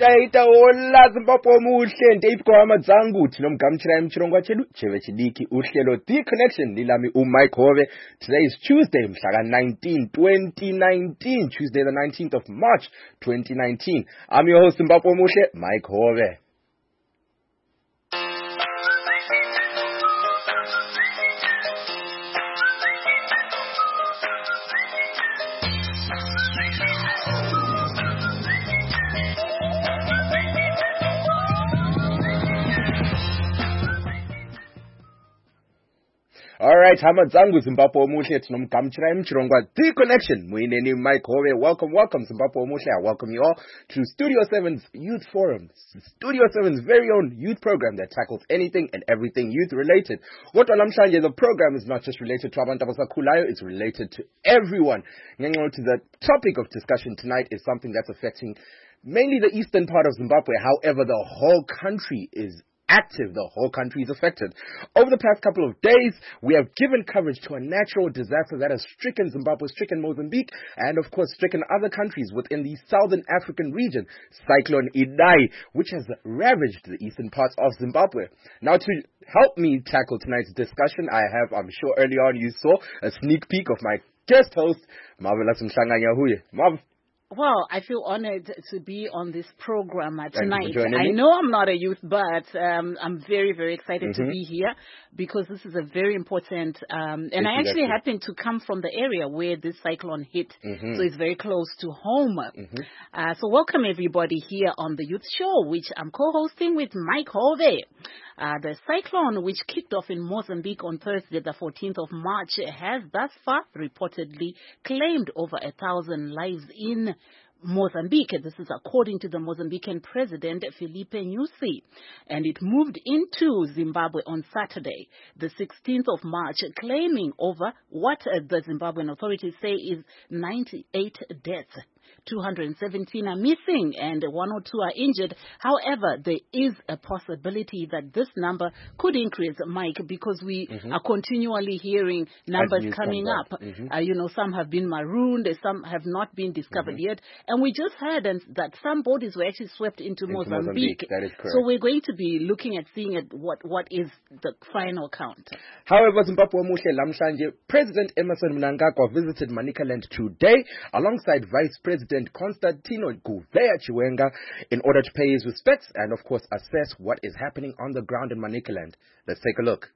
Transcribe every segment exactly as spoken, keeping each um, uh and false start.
taita hola Zimbabwe muhle ndeipgwa dzangu tinomgamuchira muchirongwa chedu cheve chidiki uhlelo The Connection nilami uMike Hove. Today is Tuesday mhlaka nineteen twenty nineteen, Tuesday the nineteenth of March twenty nineteen. I'm your host Zimbabwe muhle, Mike Hove. Alright, hama dzangu Zimbabwe muhle tinomgamuchira muchirongwa The Connection muineni Mike Hove. Welcome, welcome Zimbabwe muhle. I welcome you all to Studio seven's Youth Forum, Studio seven's very own youth program that tackles anything and everything youth related. Kodwa namhlanje the program is not just related to abantu abasakhulayo, it's related to everyone. The topic of discussion tonight is something that's affecting mainly the eastern part of Zimbabwe. However, the whole country is active. The whole country is affected. Over the past couple of days, we have given coverage to a natural disaster that has stricken Zimbabwe, stricken Mozambique, and of course stricken other countries within the southern African region, Cyclone Idai, which has ravaged the eastern parts of Zimbabwe. Now, to help me tackle tonight's discussion, I have, I'm sure early on you saw, a sneak peek of my guest host, Marvelous Mhlanga-Nyahuye. Marv. Well, I feel honored to be on this program uh, tonight. I know I'm not a youth, but um, I'm very, very excited mm-hmm. to be here because this is a very important, um, and I actually happen to come from the area where this cyclone hit, mm-hmm. so it's very close to home. Mm-hmm. Uh, so welcome everybody here on the Youth Show, which I'm co-hosting with Mike Hove. Uh, the cyclone, which kicked off in Mozambique on Thursday, the fourteenth of March, has thus far reportedly claimed over a thousand lives in Mozambique. This is according to the Mozambican president, Filipe Nyusi. And it moved into Zimbabwe on Saturday, the sixteenth of March, claiming over what uh, the Zimbabwean authorities say is ninety-eight deaths. two hundred seventeen are missing and one or two are injured. However, there is a possibility that this number could increase, Mike, because we mm-hmm. are continually hearing numbers coming up. Mm-hmm. Uh, you know, some have been marooned, some have not been discovered mm-hmm. yet. And we just heard that some bodies were actually swept into, into Mozambique. Mozambique. That is correct. So we're going to be looking at seeing at what, what is the final count. However, Zimbabwe muhle lamhlanje, President Emmerson Mnangagwa visited Manicaland today alongside Vice President Constantino Gouveia Chiwenga in order to pay his respects and, of course, assess what is happening on the ground in Manicaland. Let's take a look.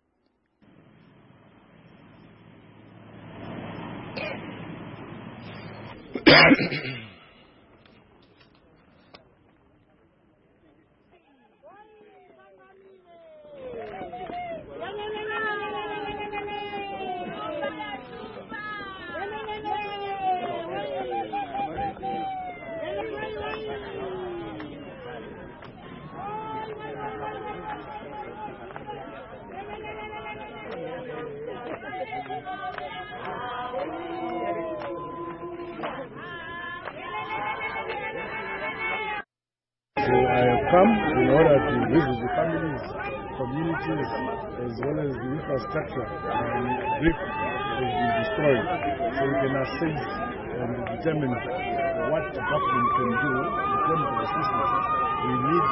Come in order to visit the families, communities, as well as the infrastructure and brick has been destroyed, so we can assess and determine what the government can do in terms of assistance we need.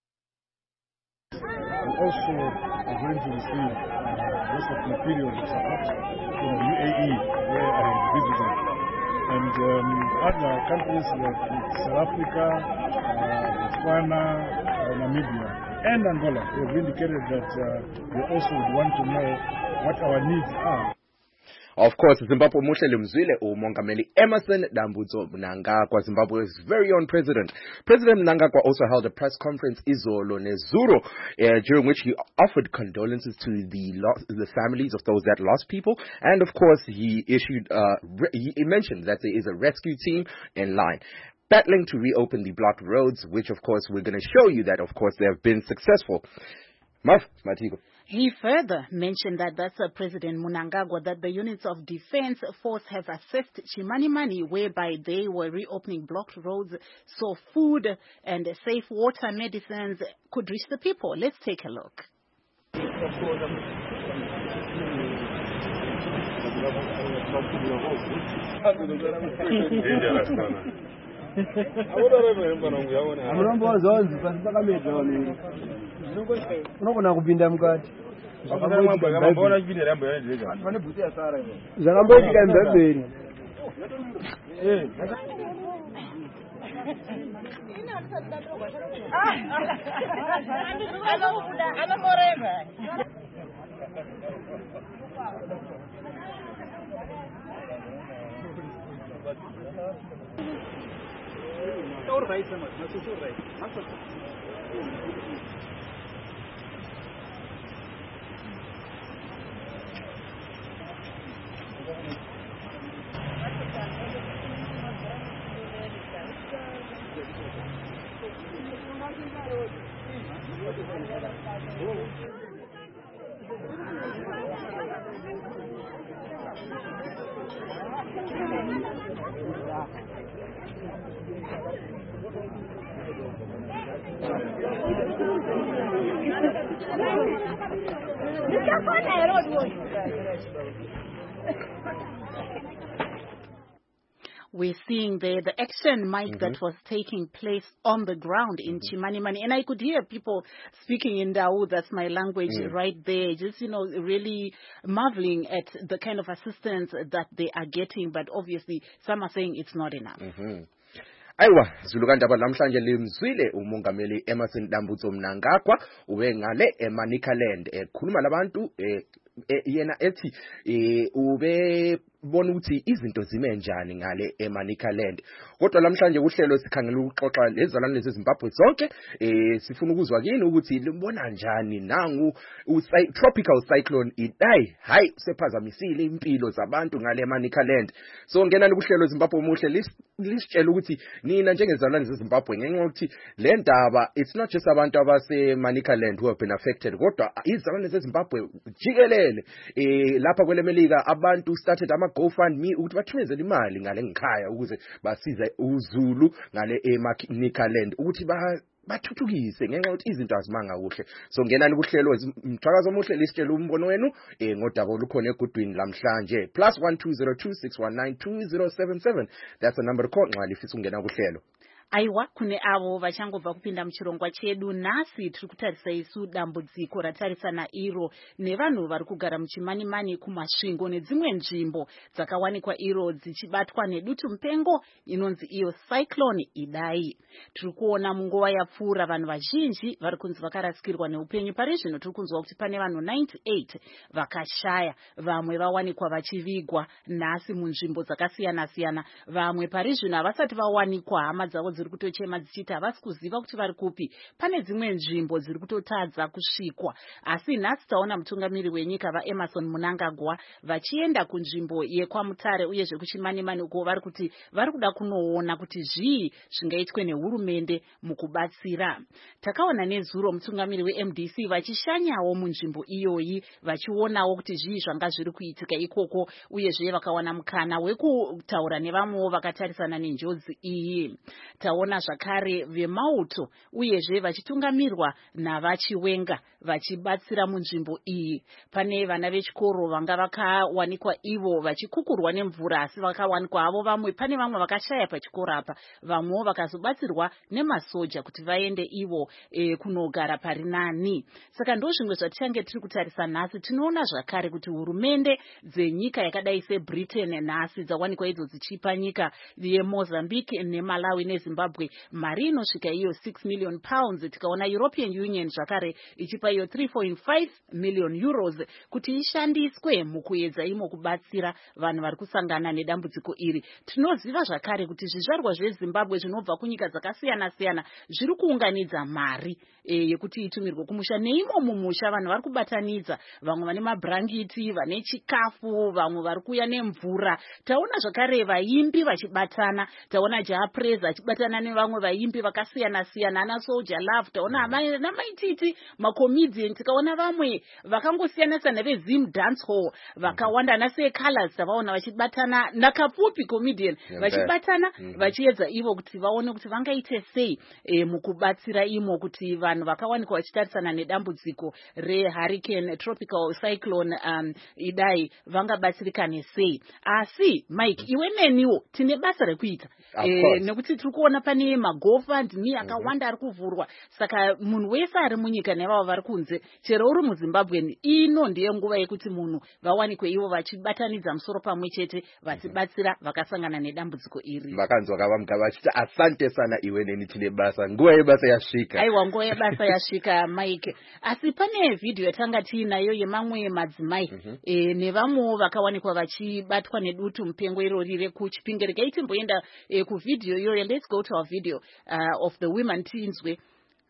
We also are going to receive uh, most of the period of support from the U A E, where I have visited, and um, other countries like South Africa, uh, Botswana, uh, Namibia, and Angola. We have indicated that uh, we also would want to know what our needs are. Of course, Zimbabwe muhle limzwile uMongameli Emmerson Dambudzo Mnangagwa, Zimbabwe's very own president. President Mnangagwa also held a press conference izolo nezuro, uh, during which he offered condolences to the lo- the families of those that lost people, and of course he issued uh, re- he mentioned that there is a rescue team in line battling to reopen the blocked roads, which of course we're going to show you that of course they have been successful. Maf Matigo. He further mentioned that that's uh, President Mnangagwa, that the units of defense force have assessed Chimanimani, whereby they were reopening blocked roads so food and safe water medicines could reach the people. Let's take a look. Amunombo zonzi pasipakamedza wani. Unogona kupinda mukati. Mbona chipinda rambo yanezeka. Pane bhuti ya Sara ipo. Zvakamboitika mberi. Eh. Todo raíz, no sé si raíz. We're seeing there the action, Mike, mm-hmm. that was taking place on the ground in mm-hmm. Chimanimani. And I could hear people speaking in Dao, that's my language, mm. right there, just, you know, really marveling at the kind of assistance that they are getting. But obviously, some are saying it's not enough. Mm-hmm. Aiwa Zulukandaba namhlanje limzwile umongameli Emmerson Dambudzo Mnangagwa ube ngale eManicaland ekhuluma labantu yena ethi ube bona ukuthi izinto zime njani ngale eManicaland. Kodwa lamhlanje uhlelo sikhangela ukuxoxa lezalwane lezi Zimbabwe zonke eh sifuna ukuzwa kini ukuthi libona njani nangu tropical cyclone Idai hayi sephazamisile impilo zabantu ngale eManicaland. So ngenani kuhlelo Zimbabwe umuhle lisitshela ukuthi nina njengezalwane zeZimbabwe ngenxa yokuthi le ndaba it's not just abantu abase Manicaland who have been affected kodwa izalwane zeZimbabwe jikelele eh lapha kwele Melika abantu started ama GoFundMe ukuthi bathumezele imali ngale ngikhaya ukuze basize uZulu ngale eManicaland ukuthi ba bathuthukise ngenxa yokuthi izinto azimanga kuhle. So ngenani kuhlelo umthakazo omuhle lisitshela umbono wenu eh ngodaba olukhona egudwini lamhlanje plus one two zero two six one nine two zero seven seven. That's the number call nxa lifisa ungena kuhlelo. Aiwa kune avo vachangobva kupinda muchirongwa chedu nhasi tiri kutarisa isu dambudziko ratarisana iro nevanhu vari kugara muchimanimani kumasvingo nedzimwe nzvimbo dzakawanikwa iro dzichibatwa nedutu mupengo inonzi iyo cyclone Idai. Tiri kuona munguva yapfuura vanhu vazhinji vari kunzi vakarasikirwa neupenyu. Pari zvino tiri kunzwa kuti pane vanhu ninety-eight vakashaya, vamwe vawanikwa vachivigwa nhasi munzvimbo dzakasiyana siyana, vamwe pari zvino havasati vawanikwa, hama dzavo dziri kutochema dzichiti havasi kuziva kuti vari kupi. Pane dzimwe nzvimbo dziri kutotadza kusvikwa. Asi nhasi taona mutungamiri wenyika vaEmmerson Mnangagwa vachienda kunzvimbo yeKwaMutare uyezve kuChimanimani uko vari kuti vari kuda kunoona kuti zvii zvingaitwe nehurumende mukubatsira. Takaona nezuro mutungamiri weM D C vachishanyawo munzvimbo iyoyi vachionawo kuti zvii zvanga zviri kuitika ikoko uyezve vakawana mukana wekutaura nevamwewo vakatarisana nenjodzi iyi. Taona zvakare vemauto uyezve vachitungamirwa navachiwenga vachibatsira munzvimbo iyi. Pane vana vechikoro vanga vakawanikwa ivo vachikukurwa nemvura asi vakawanikwa havo vamwe. Pane vamwe vakashaya pachikoro apa, vamwewo vakazobatsirwa nemasoja kuti vaende ivo e, kunogara pari nani. Saka ndo zvimwe zvatichange tiri kutarisa nhasi. Tinoona zvakare kuti hurumende dzenyika yakadai seBritain nhasi dzawanikwa idzo dzichipa nyika yeMozambique neMalawi neZimbabwe mari inosvika iyo six million pounds. Tikaona European Union zvakare ichipa iyo three point five million euros kuti ishandiswe mukuedza imo kubatsira vanhu vari kusangana nedambudziko iri. Tinoziva zvakare kuti zvizvarwa zveZimbabwe zvinobva kunyika dzakasiyana siyana zviri kuunganidza mari e, yekuti itumirwe kumusha. Neimo mumusha vanhu vari kubatanidza, vamwe vane mabrangiti, vane chikafu, vamwe vari kuya nemvura. Taona zvakare vaimbi vachibatana, taona Jaha Preza achibata vakabatana nevamwe vaimbi vakasiyana siyana ana Soldier Love taona namaititi macomedian tikaona vamwe vakangosiyana siyana veZim Dance Hall vakawanda ana seColors tavaona vachibatana naKapfupi comedian vachibatana vachiedza ivo kuti vaone kuti vangaite sei e, mukubatsira imo kuti vanhu vakawanikwa vachitarisana nedambudziko rehurricane tropical cyclone um, Idai vangabatsirikane sei. Asi Mike iwe neniwo tine basa rekuita e, nekuti tiri kuona pane magofundme akawanda ari kuvhurwa saka munhu wese ari munyika nevavo vari kunze chero uri muZimbabwe ino ndiye nguva yekuti munhu vawanikwe ivo vachibatanidza musoro pamwe chete vachibatsira vakasangana nedambudziko iri. Vakanzwa kavamka vachiti asante sana iwe neni tine basa nguva yebasa yasvika. Aiwa nguva yebasa yasvika Mike. Asi pane video yatanga tiinayo yemamwe madzimai mm -hmm. e, nevamwewo vakawanikwa vachibatwa nedutu mupengo irori rekuChipinge. Regai timboenda e, kuvideo iyoyo. Let's go to our video uh, of the women teens we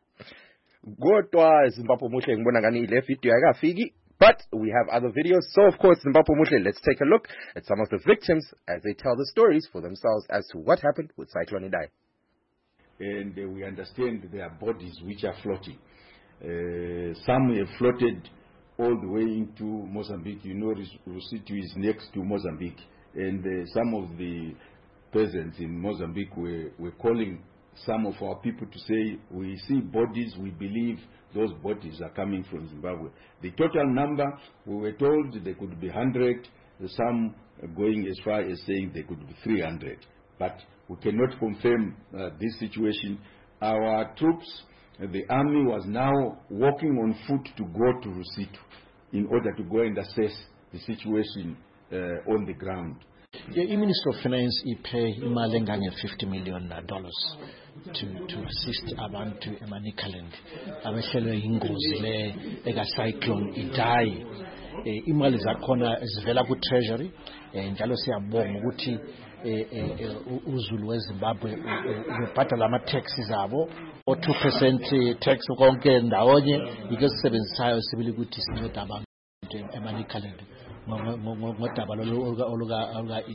Godwa Zimbabwe Muhle ngibona ngani ile video yakafiki. But we have other videos. So, of course, Zimbabwe Muhle, let's take a look at some of the victims as they tell the stories for themselves as to what happened with Cyclone Idai. And uh, we understand there are bodies which are floating. Uh, some have floated all the way into Mozambique. You know, Rusitu is next to Mozambique. And uh, some of the peasants in Mozambique were, were calling some of our people to say, we see bodies, we believe those bodies are coming from Zimbabwe. The total number, we were told they could be one hundred, some going as far as saying they could be three hundred. But we cannot confirm uh, this situation. Our troops, uh, the army was now walking on foot to go to Rusitu in order to go and assess the situation uh, on the ground. The Minister of Finance pay imalengane fifty million dollars to to assist abantu eManicaland abehlelwe ingozi le eka cyclone Idai. Imali zakhona zivela ku treasury njalo siyabonga ukuthi uZulu weZimbabwe ubhatala ama taxes abo o two percent tax konke ndawonye ike sisebenzisayo sibili ukuthi sincede abantu eManicaland ngodaba oluka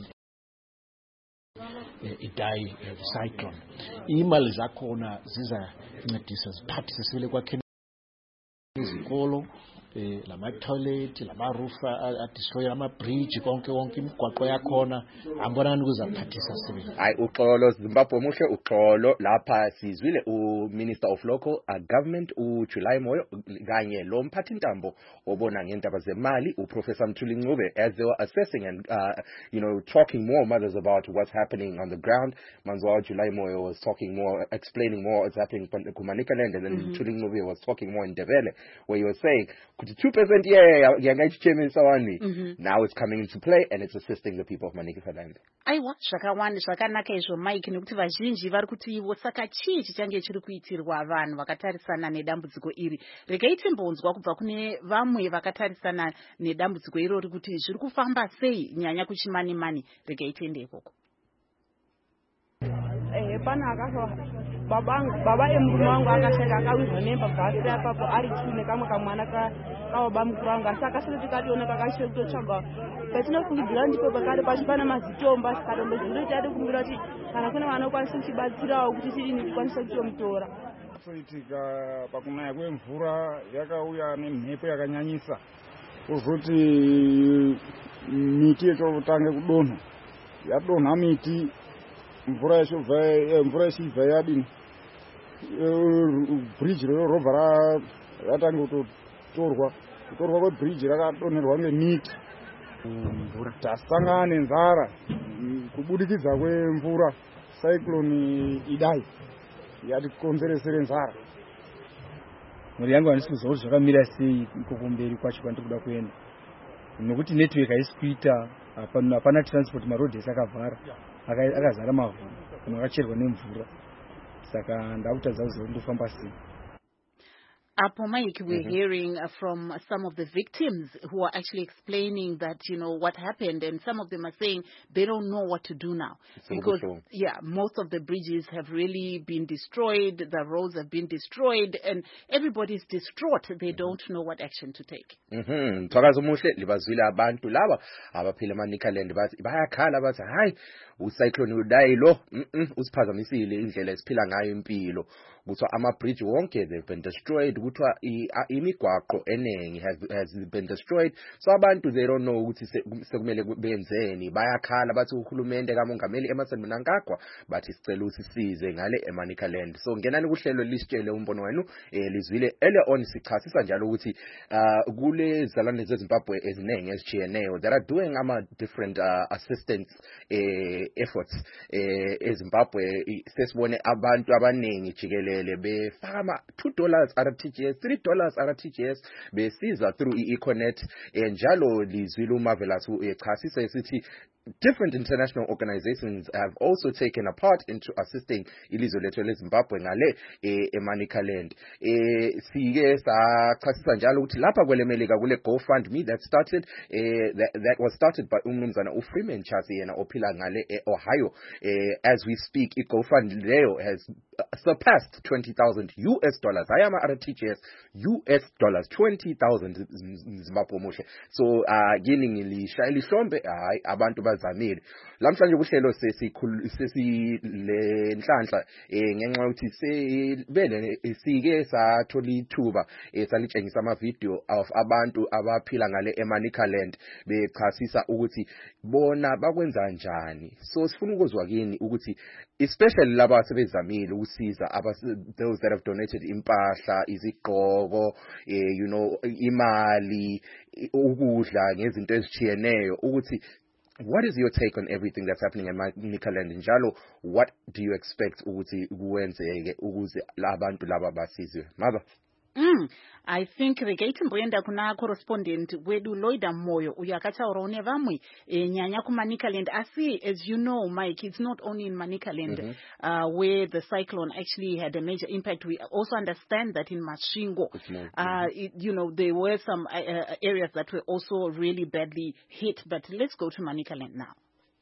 Idai cyclone. Imali zakhona ziza ncedisa ziphathise sibile kwakheni izikolo lama toilet lama roof adestroy ama bridge konke konke imigwaqo yakhona ambonani kuzaphathisa sibili. Hayi uxolo Zimbabwe Muhle uxolo lapha sizwile uMinister of Local Government uJuly Moyo kanye lo mphathi intambo obona ngendaba zemali uProfessor Mthuli Ncube as they were assessing and uh, you know talking more mothers about what's happening on the ground. Manzwa July Moyo was talking more, explaining more what's happening in Kumanicaland, and then mm-hmm. Mthuli Ncube was talking more in Ndebele where he was saying two percent yeah mm-hmm. now it's coming into play and it's assisting the people of Manicaland. Aiwa zvakawanda zvakanaka izvo Mike nekuti vazhinji vari kuti ivo saka chii chichange chiri kuitirwa vanhu vakatarisana nedambudziko iri. Regai timbonzwa kubva kune vamwe vakatarisana nedambudziko irori kuti zviri kufamba sei nyanya kuchimani mani. Regai tiende ikoko. Eh pana akaso baba baba emuru wangu akashaka akawizwa nemba bhasi apapo ari chine kamwe kamwana ka baba mukuru wangu saka sisi tikationa kakashe kutotsvaga patinofungidzira ndipo pakare pachipana mazitomba sikatombo zviro tadi kumbira kuti kana kuna vanokwanisa kuchibatsirawo kuti tidini tikwanise kutomutora. Soitika pakunaya kwemvura yakauya nemhepo yakanyanyisa kuzoti miti yetotange kudonha yadonha miti mvura yachobva mvura ichibva yadini bridge rorobva ratanga kutotorwa kutorwa kwebridge rakadonherwa ngemiti mvura tasangana nenzara kubudikidza kwemvura cyclone Idai yatikonzeresere nzara. Muri yangu handisi kuziva kuti zvakamira sei iko kumberi kwacho kwandiri kuda kuenda nokuti network haisi kuita hapana transport marodhi ese akavhara akazara mavhu akacherwa nemvura saka ndakutadza kuziva kuti ndofamba sei. Apo Mike, we're mm-hmm. hearing uh, from some of the victims who are actually explaining that, you know, what happened, and some of them are saying they don't know what to do now. So because, yeah, most of the bridges have really been destroyed, the roads have been destroyed, and everybody's distraught. They mm-hmm. don't know what action to take. Mhm. Thokaza umuhle libazwile abantu laba abaphila eManicaland bathi bayakhala bathi hayi ucyclone udayi lo usiphazamisile indlela esiphila ngayo impilo. Kuthiwa ama-bridge wonke they've been destroyed, kuthiwa imigwaqo enengi has, has been destroyed. So abantu they don't know ukuthi sekumele benzeni, bayakhala bathi uhulumende kamongameli Emmerson Mnangagwa bathi sicela usisize ngale eManicaland. So ngenani kuhlelo lisitshele umbono wenu eh lizwile earlier on sichasisa njalo ukuthi uh, kule zalwane zeZimbabwe ezinengi ezijiyeneyo that are doing ama different uh, assistance eh, efforts eh, eZimbabwe. Sesibone abantu abanengi jikelele befaka ama two dollars R T G S, three dollars R T G S besiza through i-Econet njalo lizwile uMarvelous echasisa esithi different international organizations have also taken a part into assisting ilizwe lethu leZimbabwe ngale eManicaland. Eh sike sachasisa njalo ukuthi lapha kwelemelika kule GoFundMe that started eh, that, that was started by umnumzana uFreeman Chasi yena ophila ngale eOhio. Eh, as we speak iGoFundMe leyo has surpassed twenty thousand U S dollars. I am R T G S U S dollars twenty thousand Zimbabwe muhle. So uh giningi lisha lihlombe hayi abantu bazamile. Lamhlanje kuhlelo sesikhulu sesile nhlanhla eh ngenxa ukuthi sebele sike sathola ithuba esalitshengisa ama video of abantu abaphila ngale eManicaland bechasisa ukuthi bona bakwenza kanjani. So sifuna ukuzwa kini ukuthi especially laba asebezamile usiza those that have donated impahla, izigqoko, eh, you know, imali, ukudla ngezinto ezijiyeneyo ukuthi what is your take on everything that's happening in Manicaland njalo what do you expect ukuthi kuwenzeke ukuze labantu laba basizwe? Mother Mm, I think regating Brenda kuna correspondent wedu Loida Moyo uyakacha urone vamwe e, nyanya ku Manicaland. Asi, as you know, Mike, it's not only in Manicaland mm-hmm. uh, where the cyclone actually had a major impact. We also understand that in Masvingo, uh, it, you know, there were some uh, areas that were also really badly hit. But let's go to Manicaland now.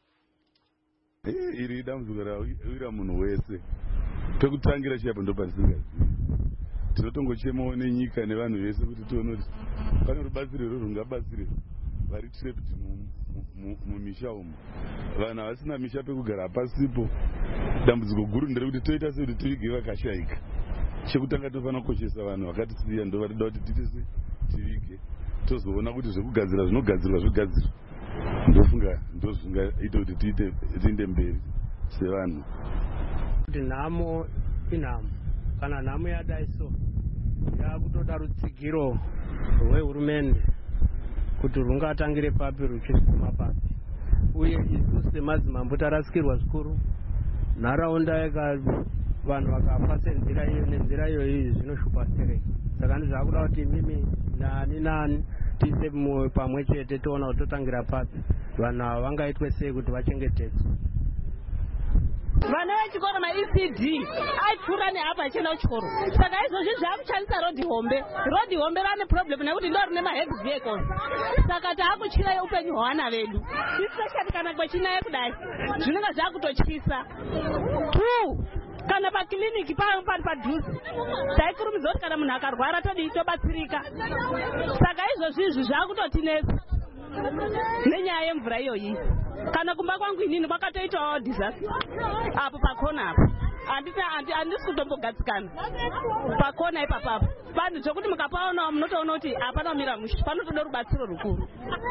tinotongochemawo nenyika nevanhu vese kuti tione kuti pane rubatsiro rungabatsire vari trapped mumisha umu. Vanhu havasina misha pekugara pasipo. Dambudziko guru nderekuti toita sekuti tivige vakashayika. Chekutanga tofanira kukoshesa vanhu vakatisiya ndo varida kuti titese tivige tozoona kuti zvekugadzira zvinogadzirwa zvogadzirwa. Ndofunga ndozvingaita kuti tiite tiende mberi sevanhu. Kuti nhamo inhamo kana nhamo yadai so yakutoda rutsigiro rwehurumende kuti rungatangire papi ruchisuma papi. Uye isu semadzimambo tarasikirwa zvikuru. Nharaunda yaka vanhu vakafa senzira iyo nenzira iyo iyi zvinoshupa serei. Saka ndizvakuda kuti mimi nani nani tise pamwe chete toona kuti totangira papi vanhu ava vangaitwe sei kuti vachengetedzwe. Vana vechikoro ma E C D aipfuura neapa achena kuchikoro. Saka izvozvi zvaakushandisa rodhi hombe. Rodhi hombe rane problem nekuti ndo rine mahead vehicles. Saka taakutyira upenyu hwevana vedu. Especially kana kwechinaya kudai. Zvinenge zvaakutotyisa. Two, kana pakiliniki pari padhuze. Taikurumidza kuti kana munhu akarwara todii tobatsirika. Saka izvozvi izvi zvaakutotinesa nenyaya yemvura iyoyi. Kana kumba kwangu inini kwakatoitawo disaster apo pakona apo anditi andisi kutombogadzikana pakona ipapapo vanhu zvokuti mukapaonawo munotoona kuti hapana kumira mushe panotoda rubatsiro rukuru.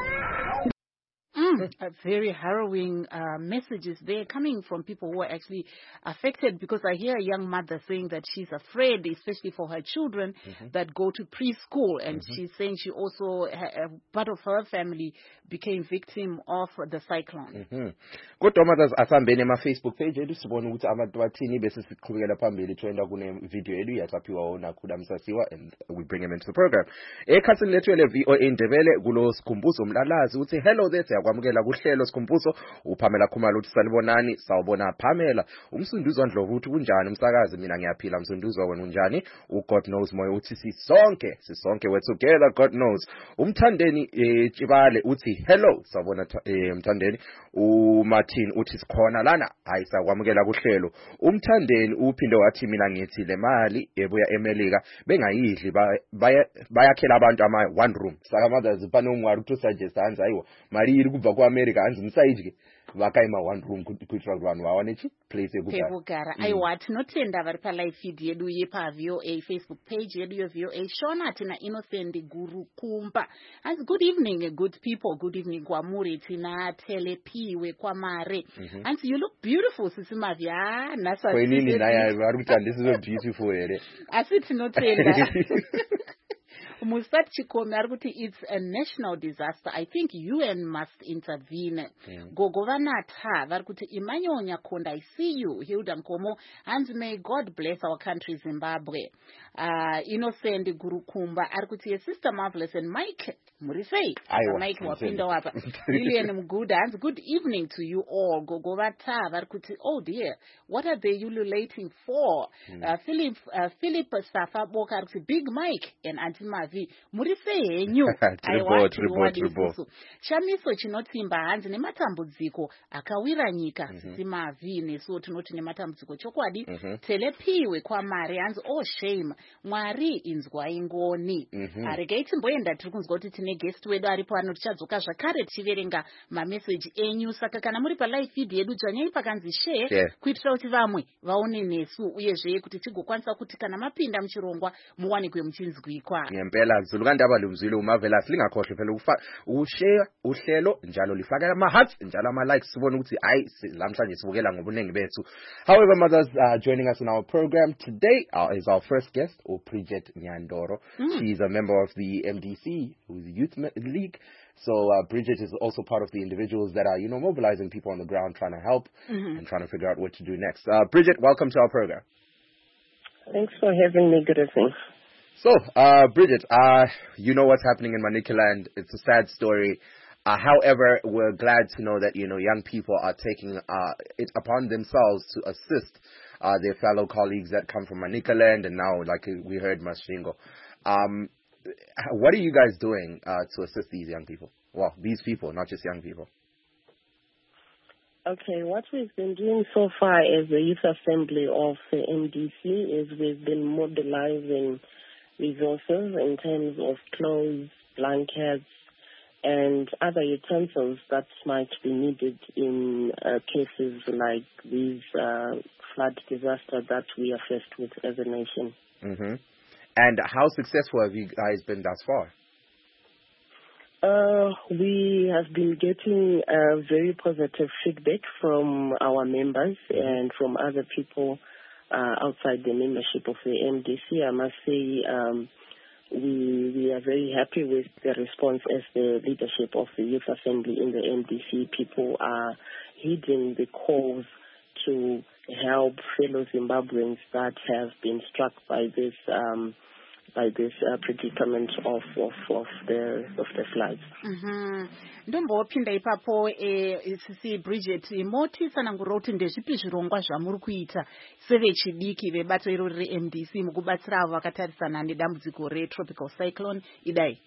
Mm, a very harrowing uh, messages there coming from people who are actually affected, because I hear a young mother saying that she's afraid, especially for her children mm-hmm. that go to preschool, and mm-hmm. she's saying she also, uh, part of her family became victim of the cyclone. Kodwa mothers asambene ma Facebook page edu sibona ukuthi abantu bathini bese siqhubekela phambili twenda kune video edu yathaphiwa wona Khuda Msasiwa, and we bring him into the program. Ekhasini lethu le V O A Ndebele kulo sikhumbuzo umlalazi uthi hello there, siyakwamukela sikwamukela kuhlelo sikhumbuzo uPamela Khumalo uthi sanibonani sawubona Pamela umsunduzwa Ndlovu uthi kunjani umsakazi mina ngiyaphila umsunduzwa wena unjani uGod knows moya uthi sisonke sisonke we together God knows umthandeni eh, Tshibale uthi hello sawubona eh, umthandeni uMartin uthi sikhona lana hayi sakwamukela kuhlelo umthandeni uphinde wathi mina ngithi le mali ebuya eMelika bengayidli bayakhela abantu ama one room sakamaza zipana umwari ukuthi suggest hanzi ayiwa mali iri kubva kuAmerica hanzi musayidye vakaima one room kuitira vanhu vawane chi place yekugara mm. aiwa tinotenda vari palive feed yedu yepaV O A Facebook page yedu yeV O A shona tina Innocent Gurukumba hanzi good evening good people good evening kwamuri tina Telepi wekwamare mm-hmm. hanzi you look beautiful sisimavi ah nasa kwenini naye vari kuti handisi so beautiful here asi tinotenda Musat Chikome arikuti it's a national disaster. I think U N must intervene. Mm. Gogovana ta varikuti imanyonya konda. I see you Hilda Nkomo and may God bless our country Zimbabwe. Uh, Innocent Gurukumba arikuti a sister marvelous and Mike Murisei. Mike wapindo wapa. Lilian Mguda and good evening to you all. Gogovata varikuti oh dear what are they ululating for? Mm. Uh, Philip uh, Philip Safa Boka big Mike and Antima Murise henyu aiwati report Shamiso chinotimba hanzi nematambudziko akawira nyika mm -hmm. simavi neso tinoti nematambudziko chokwadi mm -hmm. Telepiwe kwamari hanzi oh shame Mwari inzwa ingoni mm -hmm. aregaiti mboenda tiri kunzwa kuti tine guest wedu aripo ano tichadzoka zvakare tichiverenga mamessage enyu saka kana muri pa live feed yedu dzvanyai pakanzi share yeah. kuitira kuti vamwe vaone nesu uyezve kuti tigokwanisa kuti kana mapinda muchirongwa muwanikwe muchinzwikwa ngempela Zulu ndaba lumzilo umavela singakhohle phela ushare uhlelo njalo lifaka ama hearts njalo ama likes sibone ukuthi hayi lamhlanje sibukela ngobunengi bethu. However, mothers uh, joining us in our program today uh, is our first guest Bridget Nyandoro. Mm. She's a member of the M D C, who's the Youth League. So uh, Bridget is also part of the individuals that are, you know, mobilizing people on the ground, trying to help mm-hmm. and trying to figure out what to do next. Uh, Bridget, welcome to our program. Thanks for having me. Good evening. So, uh, Bridget, uh, you know what's happening in Manicaland. It's a sad story. Uh, however, we're glad to know that, you know, young people are taking uh, it upon themselves to assist uh, their fellow colleagues that come from Manicaland and now, like we heard, Masvingo. Um, what are you guys doing uh, to assist these young people? Well, these people, not just young people. Okay, what we've been doing so far as the Youth Assembly of the M D C is we've been mobilizing resources in terms of clothes, blankets, and other utensils that might be needed in uh, cases like these uh, flood disaster that we are faced with as a nation. Mm-hmm. And how successful have you guys been thus far? Uh, we have been getting uh, very positive feedback from our members and from other people uh, outside the membership of the M D C. I must say um, we we are very happy with the response as the leadership of the Youth Assembly in the M D C. People are heeding the calls to help fellow Zimbabweans that have been struck by this um, by this uh, predicament of, of of the of the floods. Mhm. Ndombo pinda ipapo eh sisi Bridget moti sana nguroti ndezvipi zvirongwa zvamuri kuita sevechidiki vebato iro re M D C mukubatsira vakatarisana nedambudziko re tropical cyclone idai.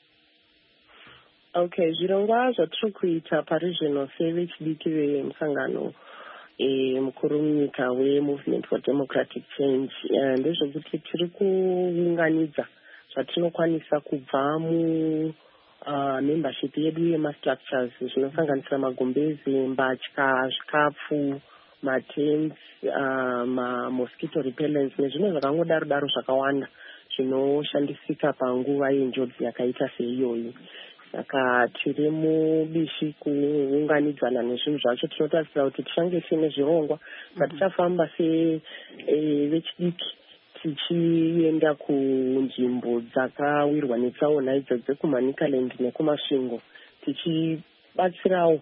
Okay, zvirongwa zvatiri kuita paregional sevechidiki vemusangano e mukuru munyika weMovement for Democratic Change ndezvekuti tiri kuunganidza zvatinokwanisa kubva mu uh, membership yedu yemastructures zvinosanganisira magumbezi, mbatya, zvikafu, matents, uh, ma-mosquito repellents nezvimwe zvakangodaro daro zvakawanda zvinoshandisika panguva yenjodzi yakaita seiyoyi. Saka tiri mubishi kuunganidzana nezvinhu zvacho tinotarisira kuti tichange tine zvirongwa zvatichafamba sevechidiki tichienda kunzvimbo dzakawirwa netsaona idzo dzekuManicaland nekumasvingo tichibatsirawo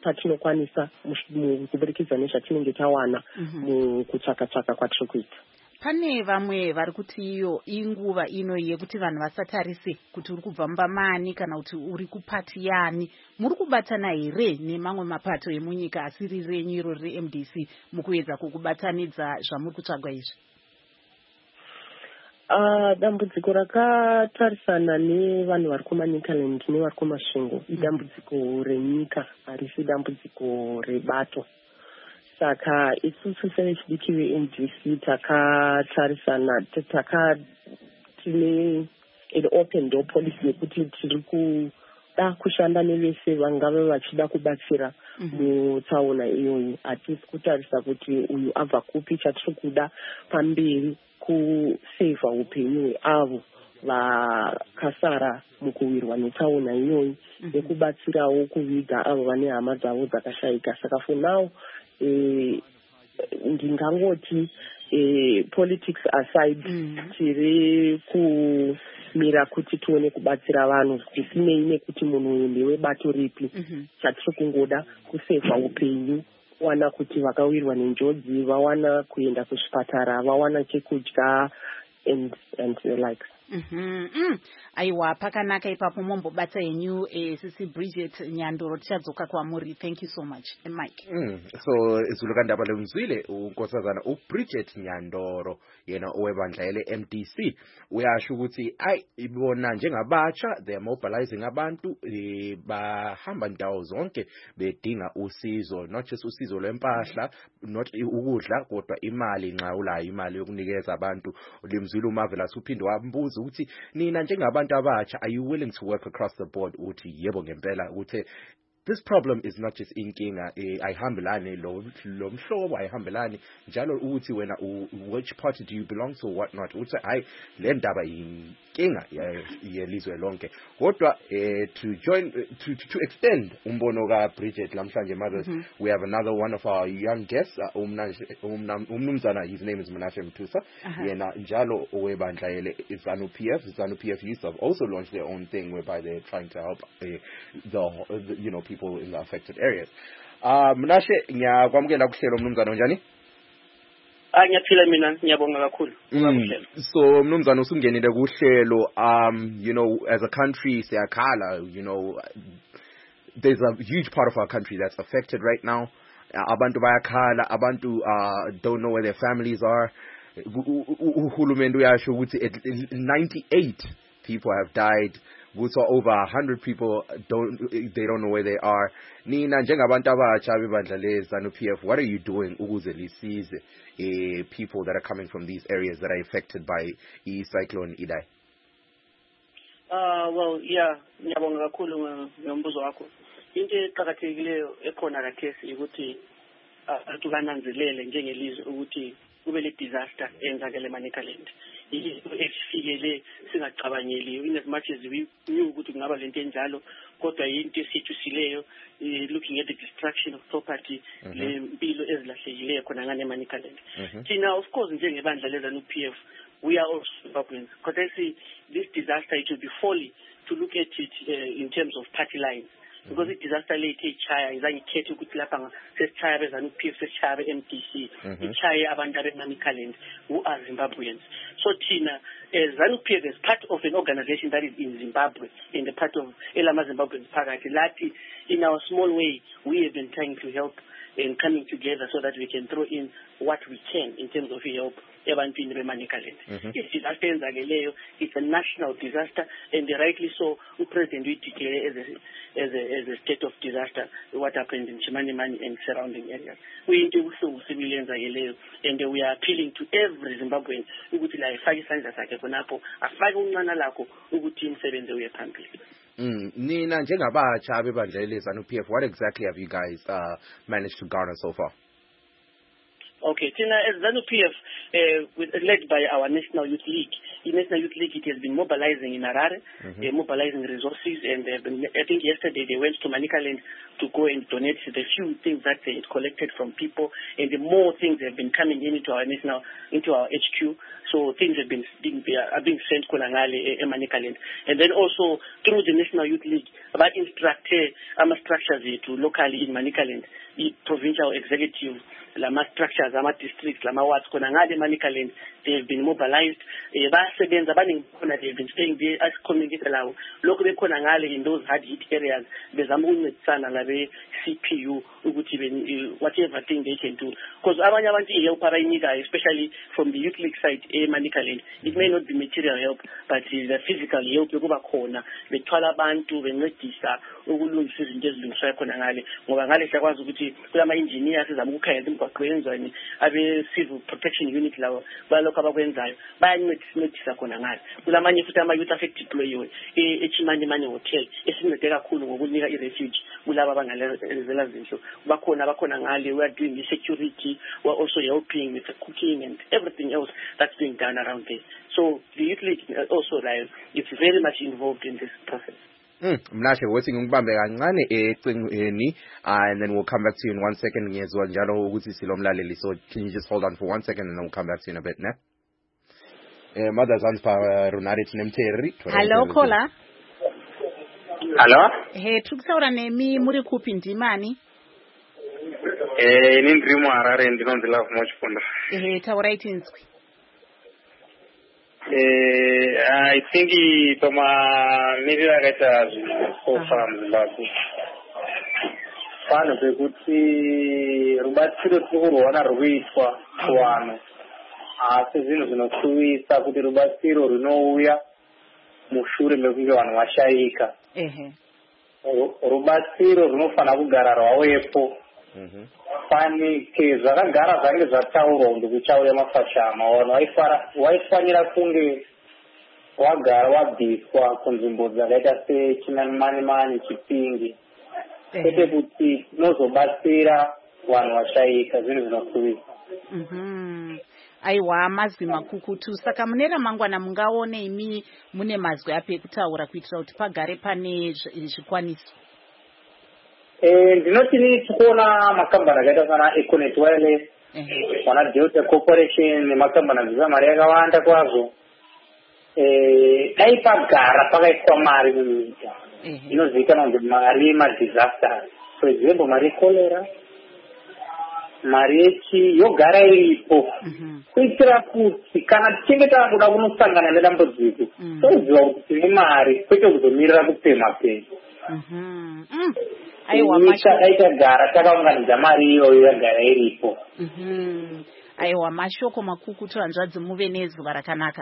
nepatinokwanisa kubudikidza nezvatinenge tawana mukutsvaka-tsvaka kwatiri kuita. pane vamwe vari kuti iyo inguva ino yekuti vanhu vasatarise kuti uri kubva mubamani kana kuti uri kupati yani. Muri kubatana here nemamwe mapato emunyika asiri renyu iro re-M D C mukuedza kukubatanidza zvamuri kutsvagwa izvi? Uh, dambudziko rakatarisana nevanhu vari kuManicaland nevari kumasvingo idambudziko renyika, harisi dambudziko rebato. Saka isusu sevechidiki ve-M D C takatarisana taka tine an open door policy yekuti tiri kuda kushanda nevese vangave vachida kubatsira mutsaona iyoyi. Hatisi kutarisa kuti uyu abva kupi, chatiri kuda pamberi kuseva upenyu hweavo vakasara mukuwirwa netsaona iyoyi nekubatsirawo kuviga avo vane hama dzavo dzakashayika. Saka for now eh, ndingangoti eh, politics aside tiri kumira kuti tione kubatsira vanhu zvisinei nekuti munhu uyu ndewebato ripi. Chatiri kungoda kuseva upenyu, wana kuti vakawirwa nenjodzi vawana kuenda kuzvipatara, vawana chekudya and and the likes. Mhm. Mm. Aiwa, pakanaka ipapo mombobata yenyu eh, Sisi Bridget Nyandoro, tichadzoka kwamuri. Thank you so much. And Mike. Mm. So izulukandaba lemzwile unkosazana uBridget Nyandoro yena owebandla ele-M D C uyasho ukuthi ayi ibona njengabatsha they are mobilizing abantu eh, bahamba ndawo zonke bedinga usizo, not just usizo lwempahla, not ukudla kodwa imali nxa ulayo imali yokunikeza abantu. Lemzwile uMarvelous uphinde wambuza ukuthi nina njengabantu abatsha are you willing to work across the board? Uthi yebo ngempela, ukuthi this problem is not just inkinga eh, ayihambelani lo lo mhlobo ayihambelani njalo ukuthi wena which party do you belong to what not, uthi hayi le ndaba inkinga yelizwe lonke. Kodwa eh, to join to to extend umbono ka Bridget lamhlanje mothers, mm -hmm. we have another one of our young guests uh, umnumzana, his name is Menashe Mtusa. uh -huh. Yena njalo owebandla ele ZANU P F. ZANU P F youth have also launched their own thing whereby they're trying to help uh, the, the you know people in the affected areas. Uh, Menashe, ngiyakwamukela kuhlelo mnumzana njani? Angiyaphila mina, ngiyabonga kakhulu. So mnumzana usungenile kuhlelo, um you know as a country siyakhala, you know there's a huge part of our country that's affected right now. Abantu bayakhala, abantu uh don't know where their families are. Uhulumende uyasho ukuthi ninety-eight people have died. So over a hundred people don't they don't know where they are. Nina njengabantu abatsha bebandla le ZANU P F, what are you doing ukuze lisize eh people that are coming from these areas that are affected by i cyclone Idai? Uh well yeah, ngiyabonga kakhulu ngombuzo wakho. Into eqhakathekileyo ekhona kathesi ukuthi abantu bananzelele njengelizwe ukuthi kube le disaster enzakele eManicaland. Into esifikele singacabangeli, in as much as we knew ukuthi kungaba lento enjalo, kodwa into esithusileyo looking at the destruction of property, le mpilo ezilahlekileyo khona ngane eManicaland. Thina of course njengebandla leZANU P F we are also Zimbabweans. Because I see this disaster, it will be folly to look at it uh, in terms of party lines. Because mm-hmm. the disaster late chaya izangi khethe ukuthi lapha sesichaya beZANU P F sesichaya be-M D C ichaye abantu abeManicaland who are Zimbabweans. So Tina as ZANU P F is part of an organization that is in Zimbabwe, in the part of Elama Zimbabweans phakathi lati, in our small way we have been trying to help in coming together so that we can throw in what we can in terms of help ebantwini beManicaland. Disaster enzakeleyo, it's a national disaster, and rightly so uPresident we declare as a as a as a state of disaster what happened in Chimanimani and surrounding areas. We into ubuhlungu civilians enzakeleyo, and we are appealing to every Zimbabwean ukuthi la ifake isandla sakhe khonapho, afake uncana lakho ukuthi umsebenzi uye phambili. Mm. Nina njengabatsha bebandla leZANU P F, what exactly have you guys uh, managed to garner so far? Okay, Tina, as ZANU P F, uh, with, led by our National Youth League, the National Youth League, it has been mobilizing in Harare, mm-hmm. uh, mobilizing resources, and been, I think yesterday they went to Manicaland to go and donate the few things that they had collected from people, and the more things have been coming in into our national, into our H Q. So things have been being, are being sent to Manicaland, and then also through the National Youth League, about instructor, our structures to locally in Manicaland, the provincial executive lama structures ama districts lama wards khona ngale Manicaland they have been mobilized eh basebenza baningi khona they have been staying there as community lawo lokho bekhona ngale in those hard hit areas bezama ukuncedisana labe C P U ukuthi whatever thing they can do because abanye abantu ihelp abayinika especially from the youth league side e Manicaland it may not be material help but the physical help yokuba khona bethwala abantu bencedisa ukulungisa izinto ezilungiswa khona ngale ngoba ngale siyakwazi ukuthi kulama engineers ezama ukukhaya imigwaqo yenzani abe civil protection unit lawo balokho abakwenzayo bayancedisa khona ngale kulamanye futhi ama youth affect deployiwe eChimani Mani Hotel esincede kakhulu ngokunika i-refuge kulaba abangalezela zinto bakhona bakhona ngale we are doing the security we are also helping with the cooking and everything else that's being done around there so the youth league also like it's very much involved in this process. Mm, mnashe wethi ngikubambe kancane ecingweni and then we'll come back to you in one second ngiyezwa njalo ukuthi silomlaleli so can you just hold on for one second and then we'll come back to you in a bit ne eh mother Zanzibar Runari Chinemteri hello caller hello he tukutaura nemi muri kupi ndimani eh ini ndiri muHarare ndinonzi Love Mochipunda eh taura itinzwi eh I think toma mirira akaita so far muZimbabwe pano pekuti rubatsiro tirikuona rukuitwa kuvanhu asi zvinhu zvinokuwisa kuti rubatsiro runouya mushure mekunge vanhu vashaika ehe rubatsiro runofanira kugara rwawepo panike zvakagara zvange zvataurwa kuti kuchauya mafashama vanhu waifanira kunge wagara wabviswa kunzvimbo dzakaita seChimani Mani Chipinge kwete kuti tinozobatsira vanhu vashaika zvinhu zvinokuwisa. Aiwa mazwi makukutu saka mune ramangwana mungaone imi mune mazwi api ekutaura kuitira kuti pagare pane zvikwaniso. Eh ndinoti ni tikuona makambani akaita sana Econet Wireless wana Delta Corporation nemakambani zviza mari yakawanda kwazvo eh dai pagara pakaitwa mari munyika inozivikanwa kuti mari madisaster for example mari cholera mari yechi yogara iripo kuitira kuti kana tichinge takuda kunosangana nedambudziko toziva kuti tine mari kwete kuzomirira kupema pei aiwa mashoko aitagara takaunganidza mari iyoyo yagara iripo aiwa mashoko makukutu hanzvadzi muve nezuva rakanaka.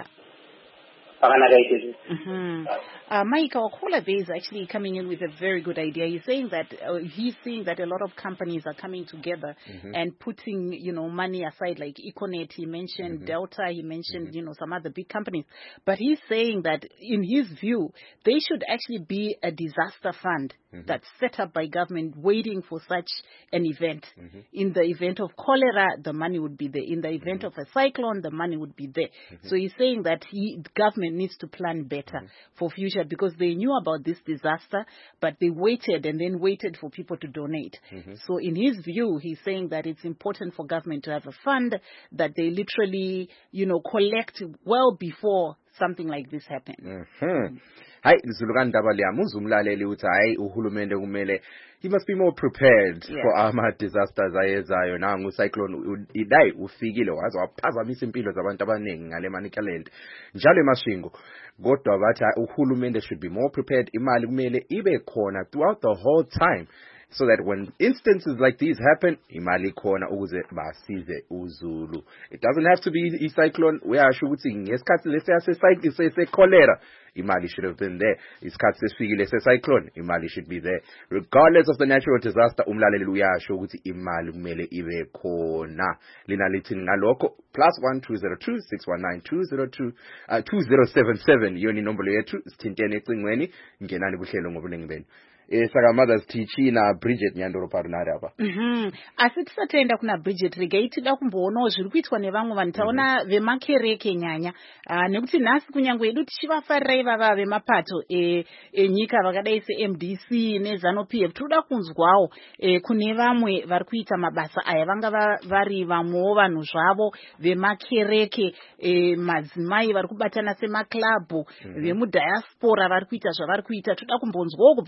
Uh, Mike, our caller there is actually coming in with a very good idea. He's saying that uh, he's seeing that a lot of companies are coming together mm-hmm. and putting, you know, money aside, like Econet, he mentioned mm-hmm. Delta, he mentioned, mm-hmm. you know, some other big companies. But he's saying that in his view, they should actually be a disaster fund mm-hmm. that's set up by government waiting for such an event. Mm-hmm. In the event of cholera, the money would be there. In the event mm-hmm. of a cyclone, the money would be there. Mm-hmm. So he's saying that he, the government needs to plan better mm-hmm. for future because they knew about this disaster, but they waited and then waited for people to donate. Mm-hmm. So in his view, he's saying that it's important for government to have a fund that they literally, you know, collect well before something like this happens. Mm-hmm. Hayi Zulukan Dabali amuzu umlaleli uthi hayi uhulumende kumele he must be more prepared yeah. for ama disasters ayezayo nangu cyclone idai ufikile waze waphazamisa impilo zabantu abaningi ngale Manicaland njalo emashingo kodwa bathi uhulumende should be more prepared imali kumele ibe khona throughout the whole time so that when instances like these happen imali khona ukuze basize uZulu. It doesn't have to be a cyclone uyasho ukuthi ngesikhathi lesiyase se cholera imali should have been there. Isikhathi sesifikile se cyclone imali should be there regardless of the natural disaster. Umlaleli uyasho ukuthi imali kumele ibe khona lina lithi ngalokho plus one two zero two six one nine two zero two uh, two zero seven seven yoni nombolo yethu sithintene ecingweni ngenani kuhlelo ngobunengi benu. Eh saka mothers teachina Bridget Nyandoro parunari apa. Mhm. Asitsathenda kuna Bridget regate da kumboona zviri kuitwa nevamwe vanhu taona vemakereke nyanya. Ah nekuti nhasi kunyangwe edu tichivafarira ivava vemapato e enyika vakadai se M D C neZANU P F toda kunzwawo e kune vamwe vari kuita mabasa aya vanga vari vamwewo vanhu zvavo vemakereke e madzimai vari kubatana sema club vemudiaspora vari kuita zvavari kuita toda kumbonzwawo kubva kwamu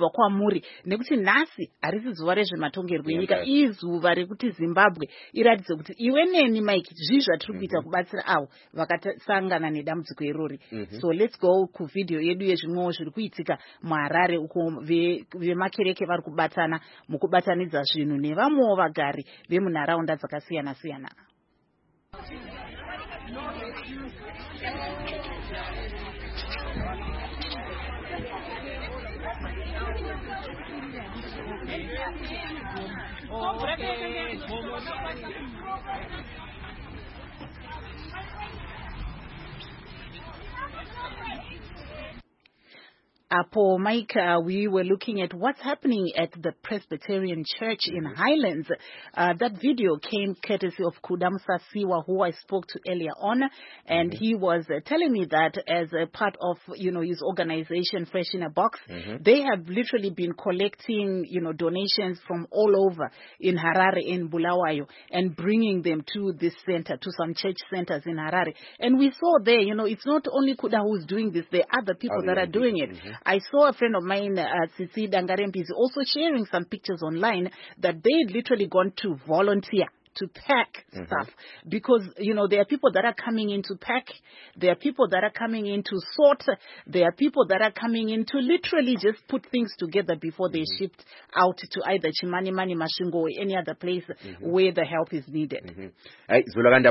muri nekuti nhasi harisi zuva rezvematongerwo enyika izuva rekuti Zimbabwe iratidze kuti iwe neni Mike zvizvi zvatiri kuita kubatsira avo vakasangana nedambudziko irori. So let's go kuvidhiyo yedu yezvimwewo zviri kuitika muHarare uko vemakereke vari kubatana mukubatanidza zvinhu nevamwewo vagari vemunharaunda dzakasiyana siyana. Apo, Mike, uh, we were looking at what's happening at the Presbyterian Church in Highlands. Uh, that video came courtesy of Kuda Musasiwa, who I spoke to earlier on, and mm-hmm. he was uh, telling me that as a part of, you know, his organization, Fresh in a Box, mm-hmm. they have literally been collecting, you know, donations from all over in Harare, in Bulawayo, and bringing them to this center, to some church centers in Harare. And we saw there, you know, it's not only Kuda who's doing this, there are other people oh, that yeah. are doing it. Mm-hmm. I saw a friend of mine, uh, Sisi Dangarempi, is also sharing some pictures online that they'd literally gone to volunteer to pack mm-hmm. stuff, because, you know, there are people that are coming in to pack, there are people that are coming in to sort, there are people that are coming in to literally just put things together before they're mm-hmm. shipped out to either Chimani Mani Mashingo or any other place mm-hmm. where the help is needed. Hey,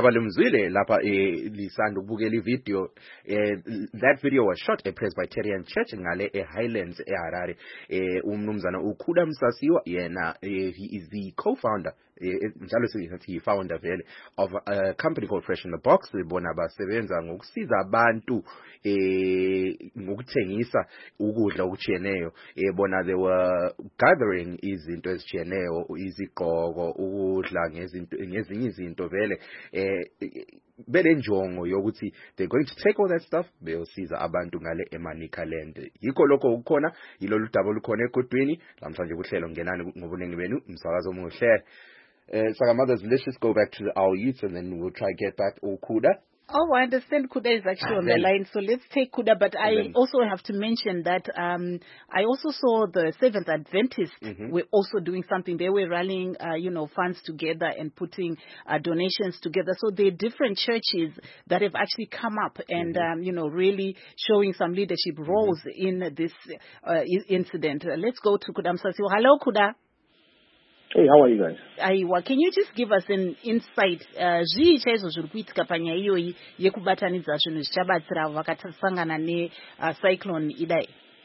that video was shot at Presbyterian Church in Highlands, Harare. Umnumzana Ukuda Musasiwa, he is the co-founder. He founder vele of a company called Fresh in the Box. Bona basebenza ngokusiza abantu eh ngokuthengisa ukudla okutshiyeneyo. Eh bona they were gathering izinto ezitshiyeneyo, izigqoko, ukudla ngezinto ngezinye izinto vele eh belenjongo yokuthi they're going to take all that stuff beyosiza abantu ngale eManicaland. Yikho lokho ukukhona yilolu daba olukhona egodweni lamhlanje kuhlelo ngenani ngobunengi benu umsakazo omuhle. Uh, so, mothers, let's just go back to our youth and then we'll try to get back all Kuda. Oh, I understand Kuda is actually on the line, so let's take Kuda. But I also have to mention that um, I also saw the Seventh Adventists mm-hmm. were also doing something. They were rallying, uh, you know, funds together and putting uh, donations together. So there are different churches that have actually come up and, mm-hmm. um, you know, really showing some leadership roles mm-hmm. in this uh, incident. Uh, let's go to Kuda Musasiwa. Hello, Kuda. Hey, how are you guys? Aiwa, can you just give us an insight? Zvii chaizvo zviri kuitika panyaya iyoyi yekubatanidza zvinhu zvichabatsira vakasangana ne cyclone idai?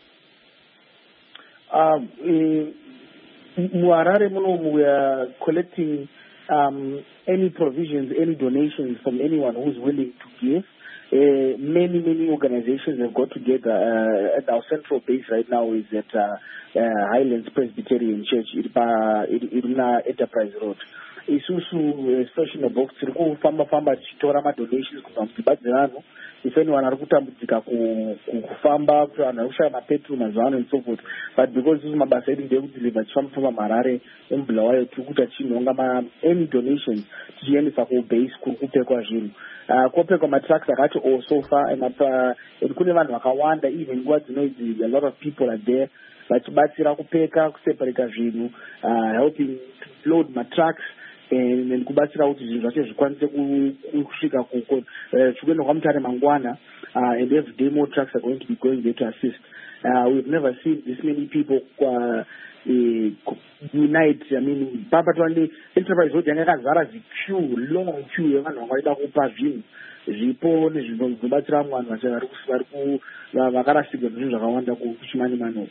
Um, muHarare muno we are collecting um, any provisions, any donations from anyone who's willing to give. Uh, many, many organizations have got together. Uh, at our central base right now is at uh, uh, Highlands Presbyterian Church, Iruna Enterprise Road. Isusu, especially in the box, famba famba chitora ma donations kubva muzibadzirano. If anyone are kutambudzika kufamba, anausha mapetrol mazano and so forth. But because this is mabasa edu ndekudeliver chifamba famba marare embulawayo tikuta chinonga ma any donations tichiendesa ku base kurikupekwa zvinhu. Uh, kopekwa matracks akati all so far and apa kune vanhu vakawanda even nguva dzinodzi a lot of people are there vachibatsira kupeka kuseparata zvinhu uh, helping to load matracks and then kubatsira kuti zvinhu zvacho zvikwanise kusvika chikuenda kwamutare mangwana and every day more trucks are going to be going there to assist. Uh, we've never seen this many people uh, uh, unite. I mean, Papa Twande Enterprise Road yanga yakazara queue, long queue yevanhu vangaida kupa zvinhu zvipo nezvinobatsira vanhu vari vakarasikirwa zvinhu zvakawanda kuchimani manoko.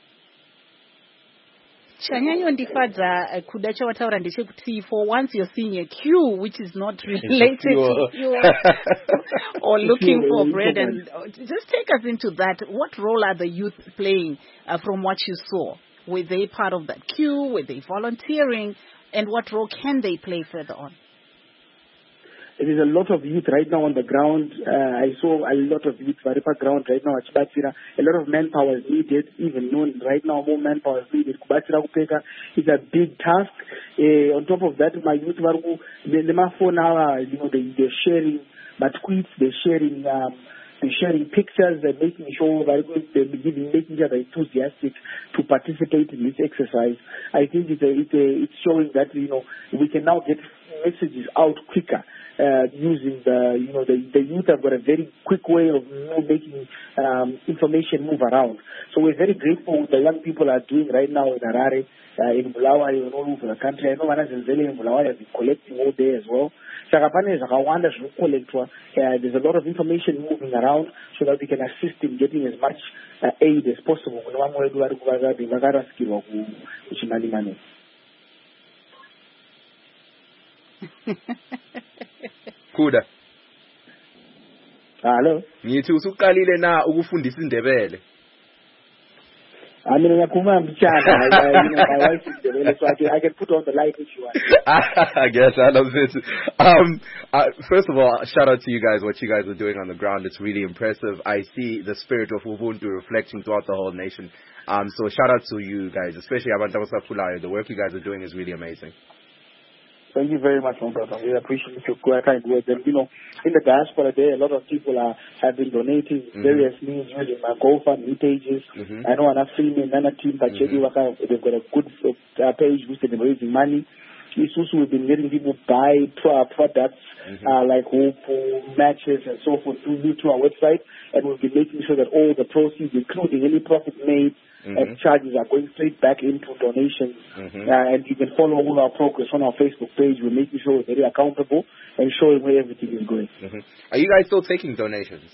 Chanyanyondifadza Kuda chawataura ndechekuti for once you're seeing a queue which is not related to you or looking for bread, and just take us into that. What role are the youth playing uh, from what you saw? Were they part of that queue? Were they volunteering? And what role can they play further on? There is a lot of youth right now on the ground. Uh, I saw a lot of youth Varipa ground right now at Chibatsira. A lot of manpower is needed, even known right now more manpower is needed. Kubatsira kupeka is a big task. Uh, on top of that, my youth Varu, the, the phone now, you know, they, they're sharing but tweets, they're sharing um, they're sharing pictures, they're making sure that they're giving, making sure they're enthusiastic to participate in this exercise. I think it's, a, it's, a, it's showing that, you know, we can now get messages out quicker. Uh, using the, you know, the, the youth have got a very quick way of you know, making um, information move around. So we're very grateful what the young people are doing right now in Harare, uh, in Bulawayo, and all over the country. I know Manazenzele and Bulawayo have been collecting all day as well. Uh, there's a lot of information moving around so that we can assist in getting as much uh, aid as possible. Kuda. Hello. Ngithi usuqalile na ukufundisa indebele. I mean, I my wife is Ndebele, so I can, I can put on the light if you want. I guess I love this. Um, uh, first of all, shout out to you guys, what you guys are doing on the ground. It's really impressive. I see the spirit of Ubuntu reflecting throughout the whole nation. Um, so shout out to you guys, especially Abantu Abasafulayo. The work you guys are doing is really amazing. Thank you very much, my brother. We appreciate your kind words. And, you know, in the diaspora there, a lot of people are, have been donating mm-hmm. various means using my GoFundMe pages. Mm-hmm. I know an affiliate and a team, but mm-hmm. they've got a good uh, page which they've been raising money. It's also we've been letting people buy pro- products mm-hmm. uh, like hope, matches, and so forth through, through our website. And we'll be making sure that all the proceeds, including any profit made, Mm-hmm. and charges are going straight back into donations. Mm-hmm. Uh, and you can follow all our progress on our Facebook page. We're making sure we're very accountable and showing where everything is going. Mm-hmm. Are you guys still taking donations?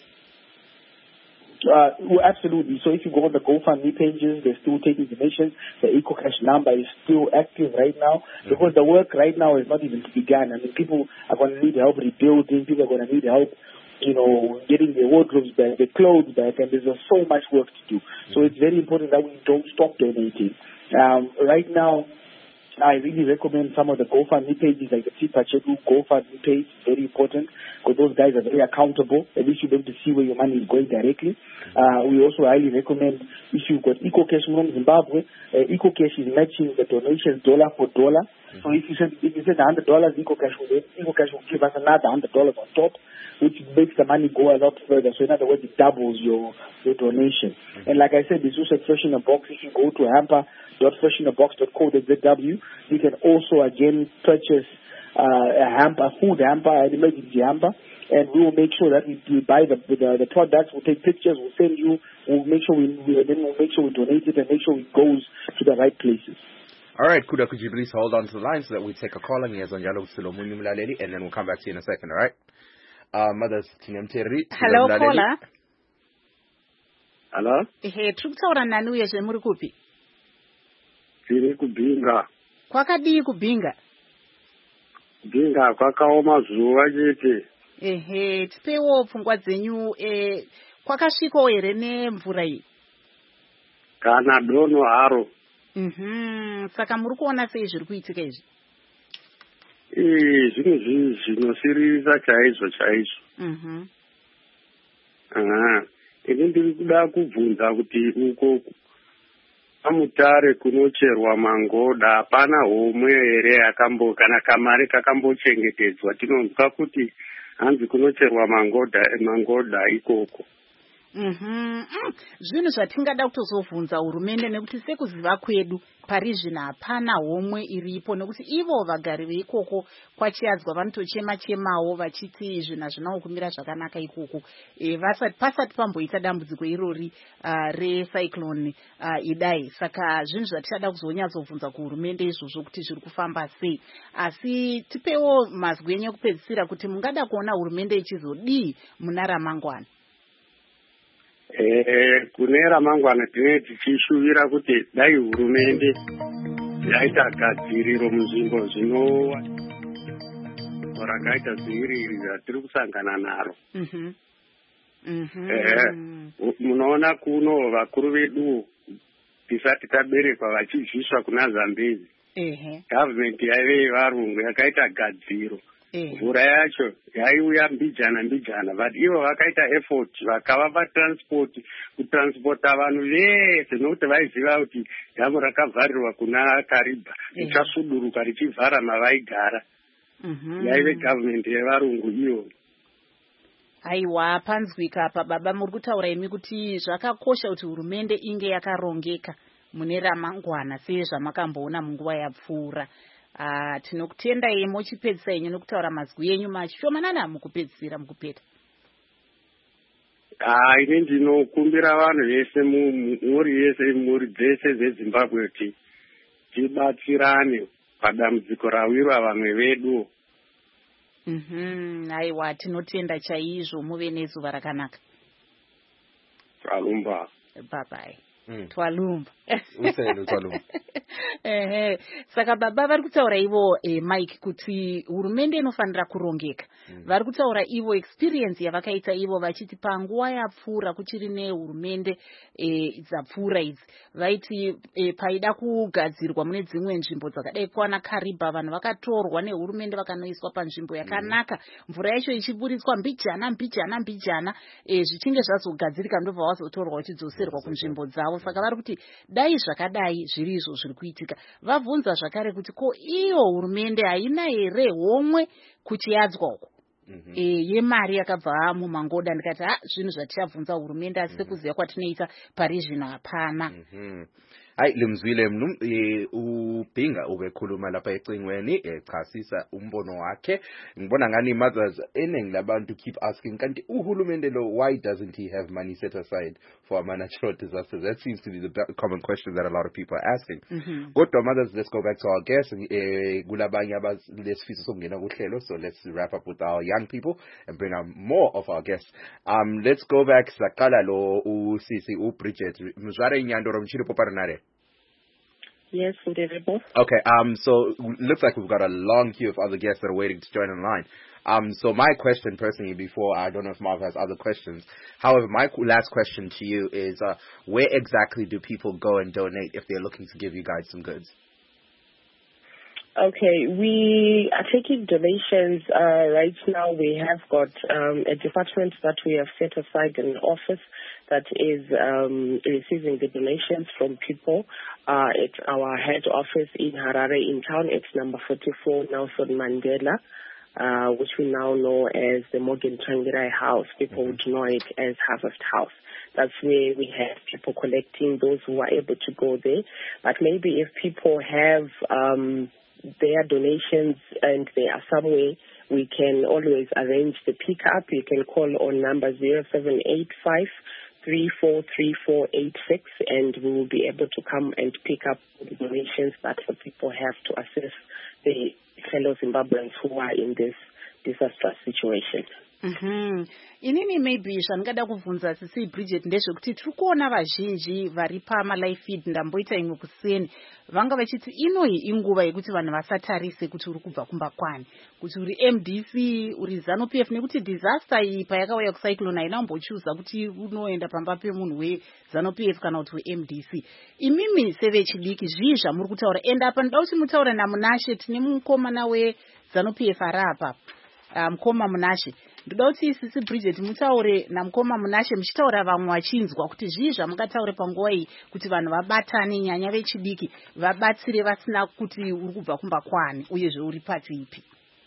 Uh, well, absolutely. So if you go on the GoFundMe pages, they're still taking donations. The EcoCash number is still active right now mm-hmm. because the work right now is not even begun. I mean, people are going to need help rebuilding. People are going to need help you know, getting their wardrobes back, their clothes back, and there's just so much work to do. So it's very important that we don't stop donating. Um, right now, I really recommend some of the GoFundMe pages, like the Tipachedu GoFundMe page, very important, because those guys are very accountable. At least you'll be able to see where your money is going directly. Uh, we also highly recommend, if you've got EcoCash from Zimbabwe, uh, EcoCash is matching the donations dollar for dollar. Mm-hmm. So if you send if you send one hundred dollars, EcoCash will, EcoCash will give us another one hundred dollars on top, which makes the money go a lot further. So in other words, it doubles your, your donation. Mm-hmm. And like I said, there's also Fresh in a Box. If you go to hamper dot fresh in a box dot co dot z w, you can also again purchase uh, a hamper, a food hamper, an emergency hamper, and we will make sure that we, we buy the, the the products. We'll take pictures. We'll send you. We'll make sure we, we then we'll make sure we donate it and make sure it goes to the right places. All right, Kuda, could you please hold on to the line so that we take a call on and then we'll come back to you in a second, all right? Uh, Mothers, hello, caller. Hello? Hey, tukutaura nani uye zvemuri kupi? Tiri kubinga. Kwakadii kubinga? Kubinga kwakaoma zuva chete. Ehe, tipewo pfungwa dzenyu. Eh, kwakasvikawo here nemvura iyi? Kana dono haro. Mhm. Saka muri kuona sei zviri kuitika izvi? Eh, zvinhu zvinosirisa chaizvo chaizvo. Mhm. Ah, ini ndiri kuda kubvunza kuti uko amutare kunocherwa mangoda hapana homwe here yakambo kana kamari kakambochengetedzwa. Tinonzwa kuti hanzi kunocherwa mangoda mangoda ikoko. Mhm. Zvinhu zvatingada kutozobvunza hurumende nekuti sekuziva kwedu pari zvino hapana homwe iripo nekuti ivo vagari veikoko kwachiadzwa vanotochema chemawo vachiti zvinhu hazvinawo kumira zvakanaka ikoko. E, vasati pasati pamboita dambudziko irori uh, recyclone uh, idai. Saka zvinhu zvatichada kuzonyatsobvunza kuhurumende izvozvo kuti zviri kufamba sei. Asi tipewo mazwi enyu ekupedzisira kuti mungada kuona hurumende ichizodii muna ramangwana. Eh, kune ramangwana tine tichishuvira kuti dai hurumende yaita gadziriro munzvimbo zvinowa rakaita ziviriri ratiri kusangana naro. Mhm. Mhm. Eh, munoona kuno vakuru vedu tisati taberekwa vachizviswa kuna Zambezi. Ehe. Government yaive varungu yakaita gadziro. Mvura yacho yaiuya mbijana mbijana, but ivo vakaita effort vakavapa transport kutransporta vanhu vese nokuti vaiziva kuti dhamu rakavharirwa kuna Kariba richasuduruka richivhara mavaigara. Yaive government yevarungu iyo. Aiwa, panzwika apa baba muri kutaura imi kuti zvakakosha kuti hurumende inge yakarongeka mune ramangwana sezvamakamboona munguva yapfuura. Uh, tinokutendai mochipedzisa yenyu nokutaura mazwi enyu mashomanana mukupedzisira mukupeta. Ah, ine ndinokumbira vanhu vese muri yese muri dzese dzeZimbabwe kuti tibatsirane padambudziko rawirwa vamwe vedu. Mhm, aiwa, tinotenda chaizvo, muve nezuva rakanaka. Twalumba. Bye bye. Mm. Twalumba. Usele twalumba. Ehe, saka baba vari kutaura ivo eh, Mike kuti hurumende inofanira kurongeka. Mm. Vari kutaura ivo experience yavakaita ivo vachiti panguva yapfuura kuchiri nehurumende eh, dzapfuura idzi. Vaiti eh, paida kugadzirwa mune dzimwe nzvimbo dzakadai kwana Kariba vanhu vakatorwa nehurumende vakanoiswa panzvimbo yakanaka. Mm. Mvura yacho ichiburitswa mbijana mbijana mbijana eh, zvichinge zvazogadzirika ndobva vazotorwa uchidzoserwa kunzvimbo dzavo. Saka vari kuti dai zvakadai zviri izvo zviri kuitika. Vabvunza zvakare kuti ko iyo hurumende haina here homwe kuchiadzwa uko mm-hmm. e, yemari yakabva mumangoda. Ndikati ha zvinhu zvatichabvunza hurumende asi sekuziva mm-hmm. kwatinoita pari zvino hapana. mm-hmm. Hayi limzwile mnu ubhinga ubekhuluma lapha ecingweni echasisa umbono wakhe. Ngibona ngani mothers eningi labantu keep asking kanti uhulumende lo why doesn't he have money set aside for natural disasters? That seems to be the common question that a lot of people are asking. Mm-hmm. Kodwa mothers, let's go back to our guests. Kulabanye abalesifiso sokungena kuhlelo, so let's wrap up with our young people and bring out more of our guests. Um let's go back saqala lo usisi uBridget Mzware Nyandoro Mchiri Poparanare. Yes, Ndebebo. Okay, um, so it looks like we've got a long queue of other guests that are waiting to join online. Um, so my question personally before, I don't know if Marv has other questions. However, my last question to you is, uh, where exactly do people go and donate if they're looking to give you guys some goods? Okay, we are taking donations. Uh, right now we have got um, a department that we have set aside in the office that is um, receiving the donations from people uh, at our head office in Harare in town. It's number forty-four Nelson Mandela, uh, which we now know as the Morgan Tsvangirai House. People would know it as Harvest House. That's where we have people collecting, those who are able to go there. But maybe if people have um, their donations and they are somewhere, we can always arrange the pickup. You can call on number zero seven eight five three four three four eight six and we will be able to come and pick up the donations that the people have to assist the fellow Zimbabweans who are in this disastrous situation. Mm-hmm. Inini maybe zvandingada kubvunza sisi Bridget ndezvekuti tiri kuona vazhinji vari pamalive feed ndamboita imwe kuseni vanga vachiti inoi inguva yekuti vanhu vasatarise kuti uri kubva kumbakwani, kuti uri M D C uri ZANU P F, nekuti disaster iyi payakauya kucyclone haina kumbochuza kuti unoenda pamba pemunhu weZANU P F kana kuti weM D C. Imimi sevechidiki zvii zvamuri kutaura, ende apa ndoda kuti mutaura naMunashe, tine mukomana weZANU P F ari apa, mukoma Munashe. Ndoda kuti sisi Bridget mutaure namukoma Munashe muchitaura vamwe vachinzwa kuti zvii zvamungataure panguva iyi kuti vanhu vabatane, nyanya vechidiki vabatsire vasina kuti uri kubva kumbakwani uyezve uri pati ipi.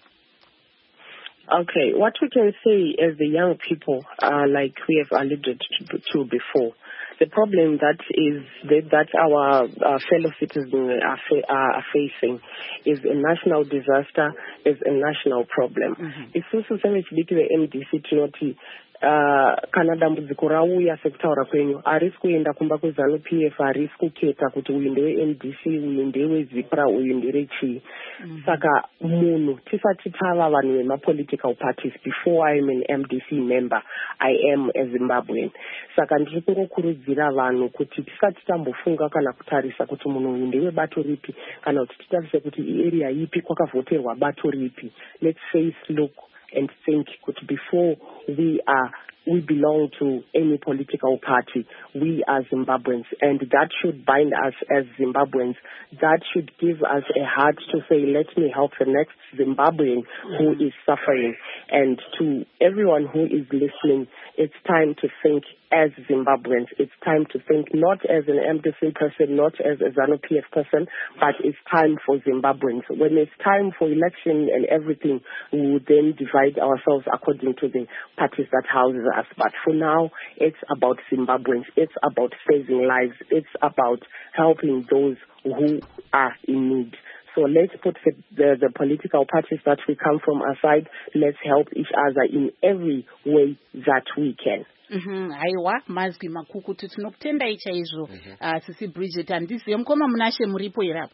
Okay, what we can say as the young people, uh, like we have alluded to, to before, the problem that is that, that our uh, fellow citizens are, fa- are facing is a national disaster, is a national problem. It's also something the M D C tinoti kana dambudziko rauya sekutaura kwenyu harisi kuenda kumba kweZANU P F, harisi kuketa kuti uyu ndewe-M D C, uyu ndewe-ZIPRA, uyu nderechii. Saka munhu tisati tava vanhu vemapolitical parties, before I am an M D C member, I am a Zimbabwean. Saka ndiri kungokurudzira vanhu kuti tisati tambofunga kana kutarisa kuti munhu uyu ndewe-bato ripi kana kuti titarise kuti area ipi kwakavhoterwa bato ripi. Let's face look and think that before we are we belong to any political party. We are Zimbabweans, and that should bind us as Zimbabweans. That should give us a heart to say, let me help the next Zimbabwean who is suffering. And to everyone who is listening, it's time to think as Zimbabweans. It's time to think not as an M D C person, not as a ZANU-P F person, but it's time for Zimbabweans. When it's time for election and everything, we will then divide ourselves according to the parties that houses us. But for now, it's about Zimbabweans. It's about saving lives. It's about helping those who are in need. So let's put the, the, the political parties that we come from aside. Let's help each other in every way that we can. Mhm aiwa mazwi makuku tinokutenda ichaizvo sisi Bridget handizive mukoma Munashe muripo irapo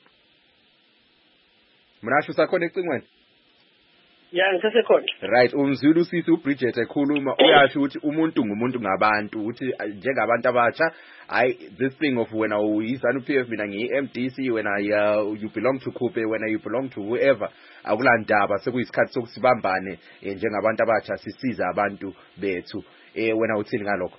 Munashe usaconnecting when Yeah, ngisesekhona. Right, umZulu sisi uBridget ekhuluma uyasho ukuthi umuntu ngumuntu ngabantu uthi njengabantu abatsha I this thing of when I ZANU-P F mina ngiyi-M D C when I uh, you belong to Coupe when you belong to whoever akulandaba sekuyisikhathi sokusibambane njengabantu abatsha sisiza abantu bethu eh wena uthini ngalokho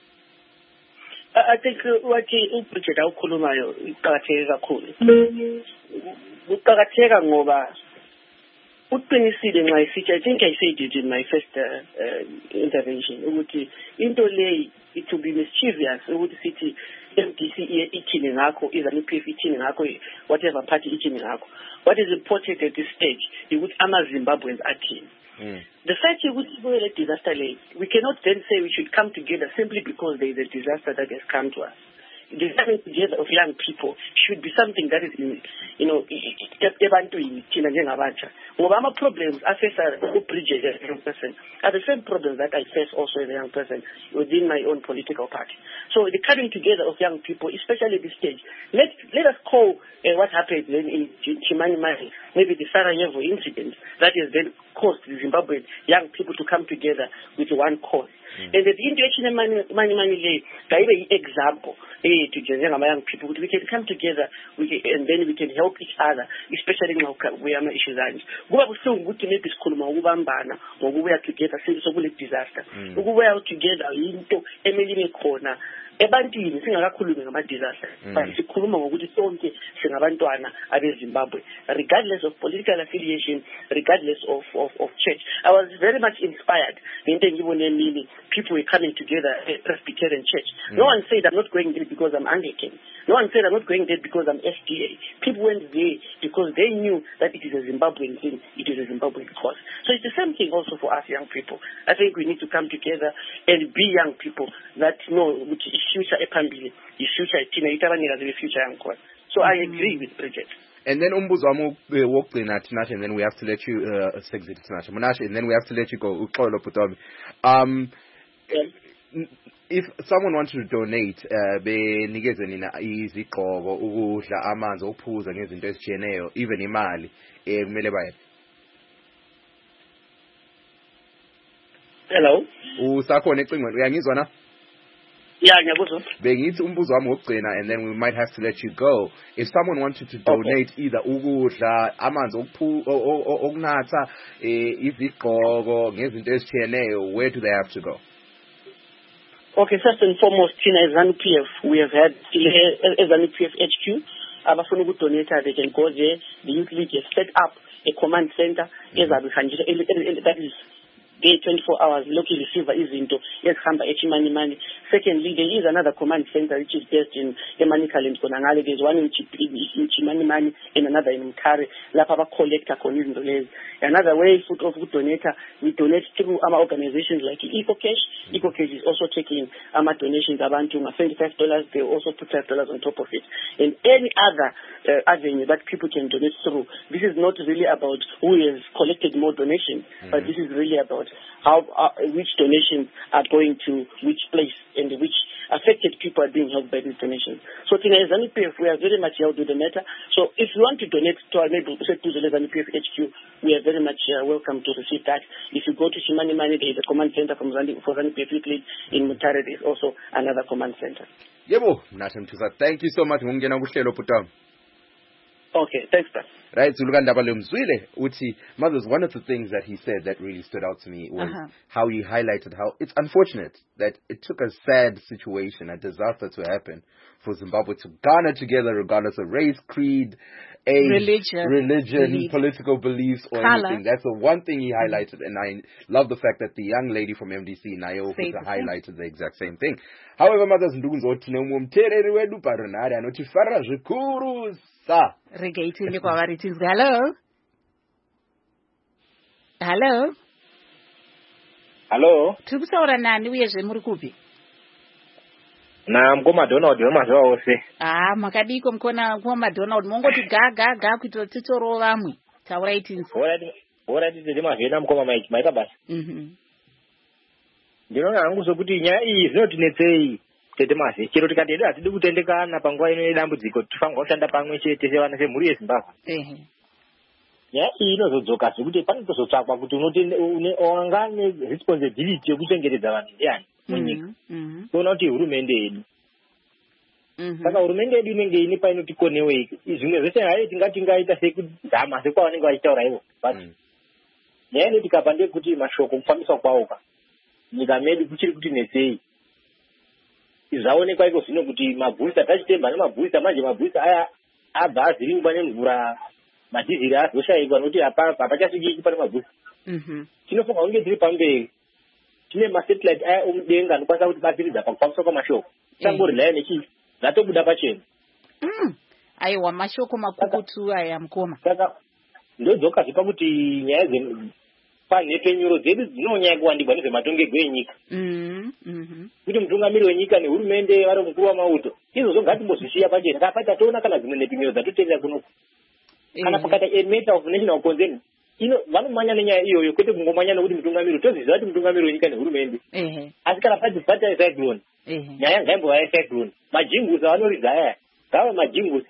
I think wathi uBridget awukhulumayo iqhakatheke kakhulu uqhakatheka ngoba uqinisile nxa isithi I think I said it in my first uh, uh, intervention ukuthi into le it will be mischievous ukuthi sithi M D C ithini ngakho iZANU-P F ithini ngakho whatever party ithini ngakho. What is important at this stage ukuthi ama Zimbabweans athini. Mm. The fact is we a disaster late. We cannot then say we should come together simply because there is a disaster that has come to us. The coming together of young people should be something that is, in, you know, Ngoba ama problems I face as a Bridget as a young person are the same problems that I face also as a young person within my own political party. So the coming together of young people, especially at this stage, let let us call uh, what happened then in Chimanimani, maybe the Sarajevo incident that has then caused the Zimbabwean young people to come together with one cause. Mm. And the interaction money money money lay example eh to young people we can come together we can, and then we can help each other especially now we are issues and kuba buhlungu ukuthi maybe sikhuluma ukubambana ngokubuya together since kule disaster ukubuya together into emeline khona ebantwini singakakhulumi ngama disaster but sikhuluma ngokuthi sonke singabantwana abeZimbabwe regardless of political affiliation regardless of of of church. I was very much inspired into ngibone mini people were coming together at Presbyterian church. Mm. No one said I'm not going there because I'm Anglican. No one said I'm not going there because I'm S D A. People went there because they knew that it is a Zimbabwean thing, it is a Zimbabwean cause. So it's the same thing also for us young people. I think we need to come together and be young people that know which is future epambili, is future tina itabanira the future young cause. So I agree with Bridget. And then umbuzo wami wokugcina Tinashe, and then we have to let you uh exit Tinashe Munashe, and then we have to let you go uxolo Putomi. Um yeah. If someone wants to donate uh benikeze nina izigqoko ukudla amanzi okuphuza ngezinto ezitshiyeneyo even imali eh kumele baye. Hello usakhona ecingweni uyangizwa na? Yeah, ngiyakuzwa. Bengithi umbuzo wami wokugcina and then we might have to let you go. If someone wanted to donate okay. either ukudla amanzi okunatha izigqoko ngezinto ezitshiyeneyo, where do they have to go? Okay, first and foremost, Tina, as ZANU-P F, we have had ZANU-P F H Q. Abafuna ukudonate, they can go there. The Youth League has set up a command center. Mm-hmm. That is day twenty-four hours local receiver izinto ezihamba eChimani Mani. Secondly, there is another command center which is based in Emanicaland Konangale. There's one in Chimani Mani and another in Mkare. Lapha ba collect khona izinto lezi. Another way foot of donate, we donate through our organizations like EcoCash. EcoCash is also taking our donations abantu twenty-five dollars. They also put five dollars on top of it. And any other uh, avenue that people can donate through. This is not really about who has collected more donations, mm-hmm. but this is really about how uh, which donations are going to which place and which affected people are being helped by these donations. So in ZANU-P F, we are very much helped with the matter. So if you want to donate to our neighbor, to the ZANU-P F H Q, we are very much uh, welcome to receive that. If you go to Chimani Mani, there is a command center from ZANU, for ZANU-P F Youth League. In Mutare, there is also another command center. Yebo, Munashe Mtuza, thank you so much. Okay, thanks, sir. Right, Zulugandaba Mzwile, Uti, Mothers, one of the things that he said that really stood out to me was uh-huh. how he highlighted how it's unfortunate that it took a sad situation, a disaster to happen for Zimbabwe to garner together regardless of race, creed, age, religion, religion belief. political beliefs, or Color. anything. That's the one thing he highlighted, and I love the fact that the young lady from M D C, Nayo, highlighted the exact same thing. However, Mothers Ndugunzo, Tinomumtere Wedu Paranari, and Otifara Zikuru Sa. Regating qualities. Hello. Hello. Hello. Tukusaura nani uyezve muri kupi? Na mkoma Donald wemazuva ose. Ah, makadiko mkona mkoma Donald mongoti ga ga ga kuitira titoro vamwe. Taurai tinzi. Ora ora titi mavhena mkoma maiki maita basa. Mhm. Ndinoona hangu sokuti nyaya iyi zvinotinetsei tete masi. Chero tikadeda atidi kutendekana panguva ino yedambudziko tifanirwa kushanda pamwe chete sevana semhuri yeZimbabwe. Ehe. Nyaya iyi inozodzoka zvekuti panotozotsvakwa kuti wanga neresponsibility yekuchengetedza vanhu ndiani munyika. Toona kuti hurumende yedu. Saka hurumende yedu inenge ine painotikonewe zvimwe zvese hayi tingatingaita sekuzama sekwavanenge vachitaura ivo. But nyaya ino tikabva ndekuti mashoko kufambiswa kwawoka nyika medu kuchiri kuti netsei. Zvaonekwa iko zvino kuti mabhusita tachitemba nemabhusita manje mabhusita aya abva aziringwa nemvura madhiziri azoshayikwa nokuti hapachasviki pane mabhusita. Tinofunga kunge tiri pamberi tine masatellite aya omudenga anokwanisa kuti batsiridza pakufambiswa kwamashoko. Tangorelaya nechii zvatobuda pachena. Aiwa mashoko makukutu aya mukoma. Saka ndodzoka zvipa kuti nyaya panhepenyuro dzedu dzinonyanya kuwandirwa nezvematongerwo enyika. Kuti mutungamiri wenyika nehurumende vari mukuru wamauto izvozvo ngatimbozvishiya pachena kapata toona kana dzimwe nhepenyuro dzatotenda kuno kana pakata a matter of national concern ino vanomanya nenyaya iyoyo kwete kungomanya nekuti mutungamiri toziziva kuti mutungamiri wenyika nehurumende. Asi kana padzibata cyclone nyaya ngaimbova yecyclone majingusi avanoridza aya ngava majingusi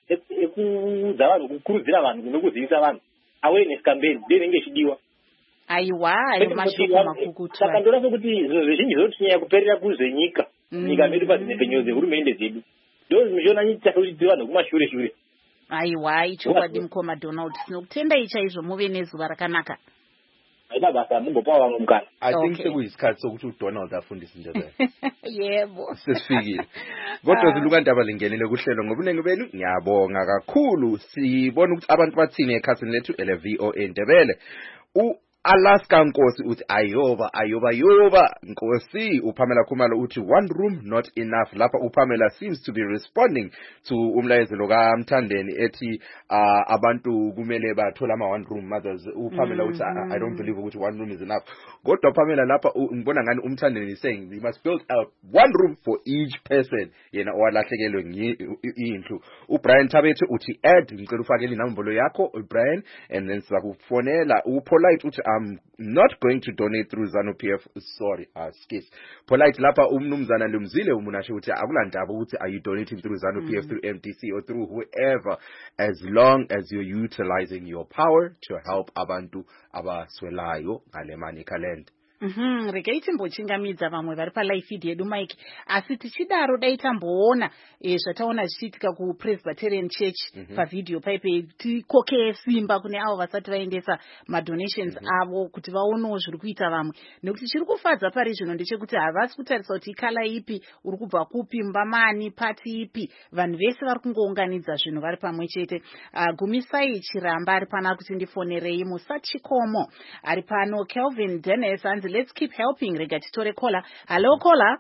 ekuudza vanhu kukurudzira vanhu nokuzivisa vanhu awareness campaign ndiyo inenge ichidiwa. Aiwa ayo mashoko makukutu. Saka ndora sokuti zvinhu zvizhinji zvotinyanya kuperera kuzvenyika nyika medu padzinhepenyuro dzehurumende dzedu ndo zvichionanyitisa kuti vanhu kumashure shure. Aiwa ichokwadi mukoma Donald tinokutendai chaizvo muve nezuva rakanaka. Haina basa mumbopawo vamwe mukana. I think sekuyisikhathi sokuthi uDonald afundise indaba. Yebo. Sesifikile. Kodwa Zulugandaba lingenele kuhlelo ngobunengi benu ngiyabonga kakhulu. Sibona ukuthi abantu bathini ekhasini lethu ele V O A Ndebele. U Alaska Nkosi uthi ayoba ayoba yoba Nkosi uPamela Khumalo uthi one room not enough. Lapha uPamela seems to be responding to umlayezelo kaMthandeni ethi uh, abantu kumele bathola ama one room mothers. uPamela uthi mm. I, I don't believe ukuthi one room is enough. Kodwa Pamela lapha ngibona ngani uMthandeni is saying we must build out one room for each person yena owalahlekelwe indlu. uBrian Thabethu uthi add ngicela ufakele inombolo yakho uBrian and then sizakufonela. uPolite uthi I'm not going to donate through ZANU P F. Sorry, uh, skis. Polite lapha umnumzana Lumzile umunashe uthi akulandaba ukuthi are you donating through ZANU mm. P F, through M D C or through whoever, as long as you're utilizing your power to help abantu abaswelayo ngale Manika land. Mhm, regai timbochingamidza vamwe vari palive feed yedu Mike, asi tichidaro dai tamboona e, zvataona zvichiitika kuPresbyterian Church mm -hmm. pavidhio paipe tikoke simba kune avo vasati vaendesa madonations mm -hmm. avo kuti vaonewo zviri kuita vamwe, nekuti chiri kufadza pari zvino ndechekuti havasi kutarisa kuti ikala ipi uri kubva kupi mbamani pati ipi, vanhu vese vari kungounganidza zvinhu vari pamwe chete. uh, Gumisai Chiramba ari pano kuti ndifonerei. Musa Chikomo ari pano. Kelvin Dennis anzi let's keep helping. Rega titore kola. Hello kola.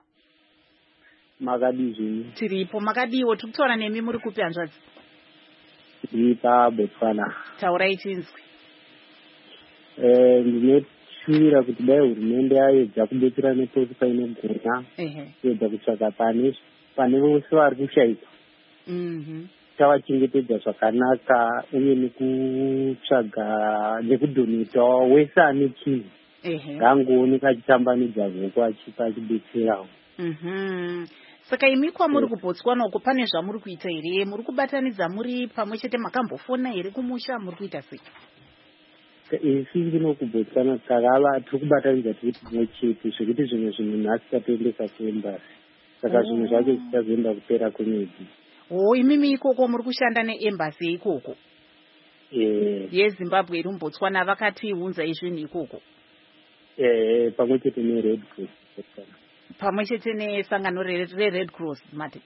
Makadizvi. Tiripo makadiwo tikutaura nemi muri kupi hanzvadzi? Tiripa Botswana. Taurai tinzwi. Eh ndinoshuvira kuti dai hurumende yaedza kudetsera nepoti paine mgurya. Ehe. Kuedza kutsvaka pane pane vose vari kushaikwa. Mhm. Tavachengetedza zvakanaka uye nekutsvaga nekudoneta wese ane chinhu. Ngangooneka achitambanidza vhoko achipa achidetserawo. Mhm. Saka imi kwamuri kuBotswana uko pane zvamuri kuita here? Muri kubatanidza muri pamwe chete, makambofona here kumusha, muri kuita sei? Isi ndino kuBotswana takava tiri kubatanidza tiri pamwe chete zvekuti zvimwe zvinhu nhasi tatoendesa kuembasi. Saka zvimwe zvacho zvichazoenda kupera kwemwedzi. Oh, imimi ikoko muri kushanda neembasi ikoko? yezimbabwe iri mubotswana vakatiunzai zvinhu ikoko pamwe chete nered cross pamwe chete nesangano rered cross mati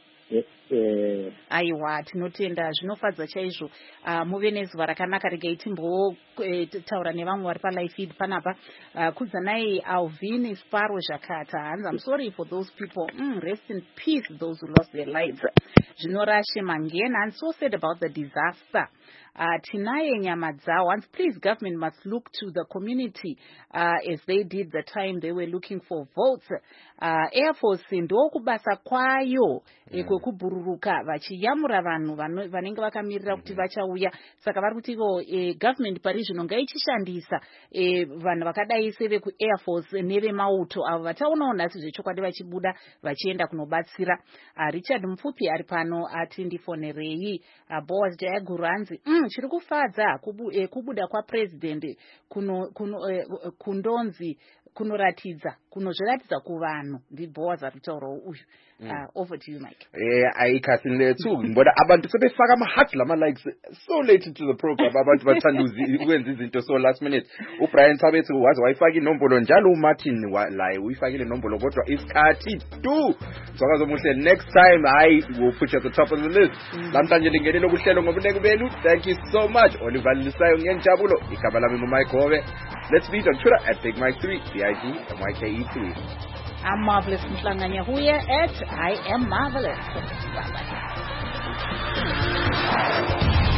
aiwa tinotenda zvinofadza chaizvo uh, muve nezuva rakanaka regai timbotaura nevamwe vari palifeed panapa uh, kudzanai Alvin Sparo Zhakata hanzi I'm sorry for those people mm, rest in peace those who lost their lives zvinorashe mangena and so sad about the disaster Uh, tinaye nyama dzao once please government must look to the community uh, as they did the time they were looking for votes uh, Air Force ndo kubasa kwayo mm. kwekubhururuka vachiyamura vanhu vanenge vakamirira kuti vachauya saka vari kuti ivo eh, government pari zvino ngaichishandisa eh, vanhu vakadai seveku Air Force nevemauto avo vataonawo nhasi zvechokwadi vachibuda vachienda kunobatsira uh, Richard Mupfupi ari pano ati ndifonerei uh, Boaz Jayaguru anzi mm, chiri kufadza kubu, eh, kubuda kwapresident kuno, kuno, eh, kundonzi kunoratidza kunozviratidza kuvanhu ndiBoaz ari kutaurawo uyu uh, over to you Mike. Eh ayikhathini too ngibona abantu sebefaka ama hearts lama likes so late to the program abantu bathanda ukwenza izinto so last minute. uBrian Thabethe wazi wayifaka inombolo njalo uMartin la uyifakile inombolo kodwa isikhathi tu sokazo muhle next time I will put you at the top of the list. Namhlanje lingenele kuhlelo ngobuneke benu. Thank you so much Oliver Lisayo ngenjabulo igaba lami nguMike Hove. Let's meet on Twitter at Big Mike three B I G M Y K E three. I'm Marvelous Mhlanganya Huye at I am Marvelous. Bye bye.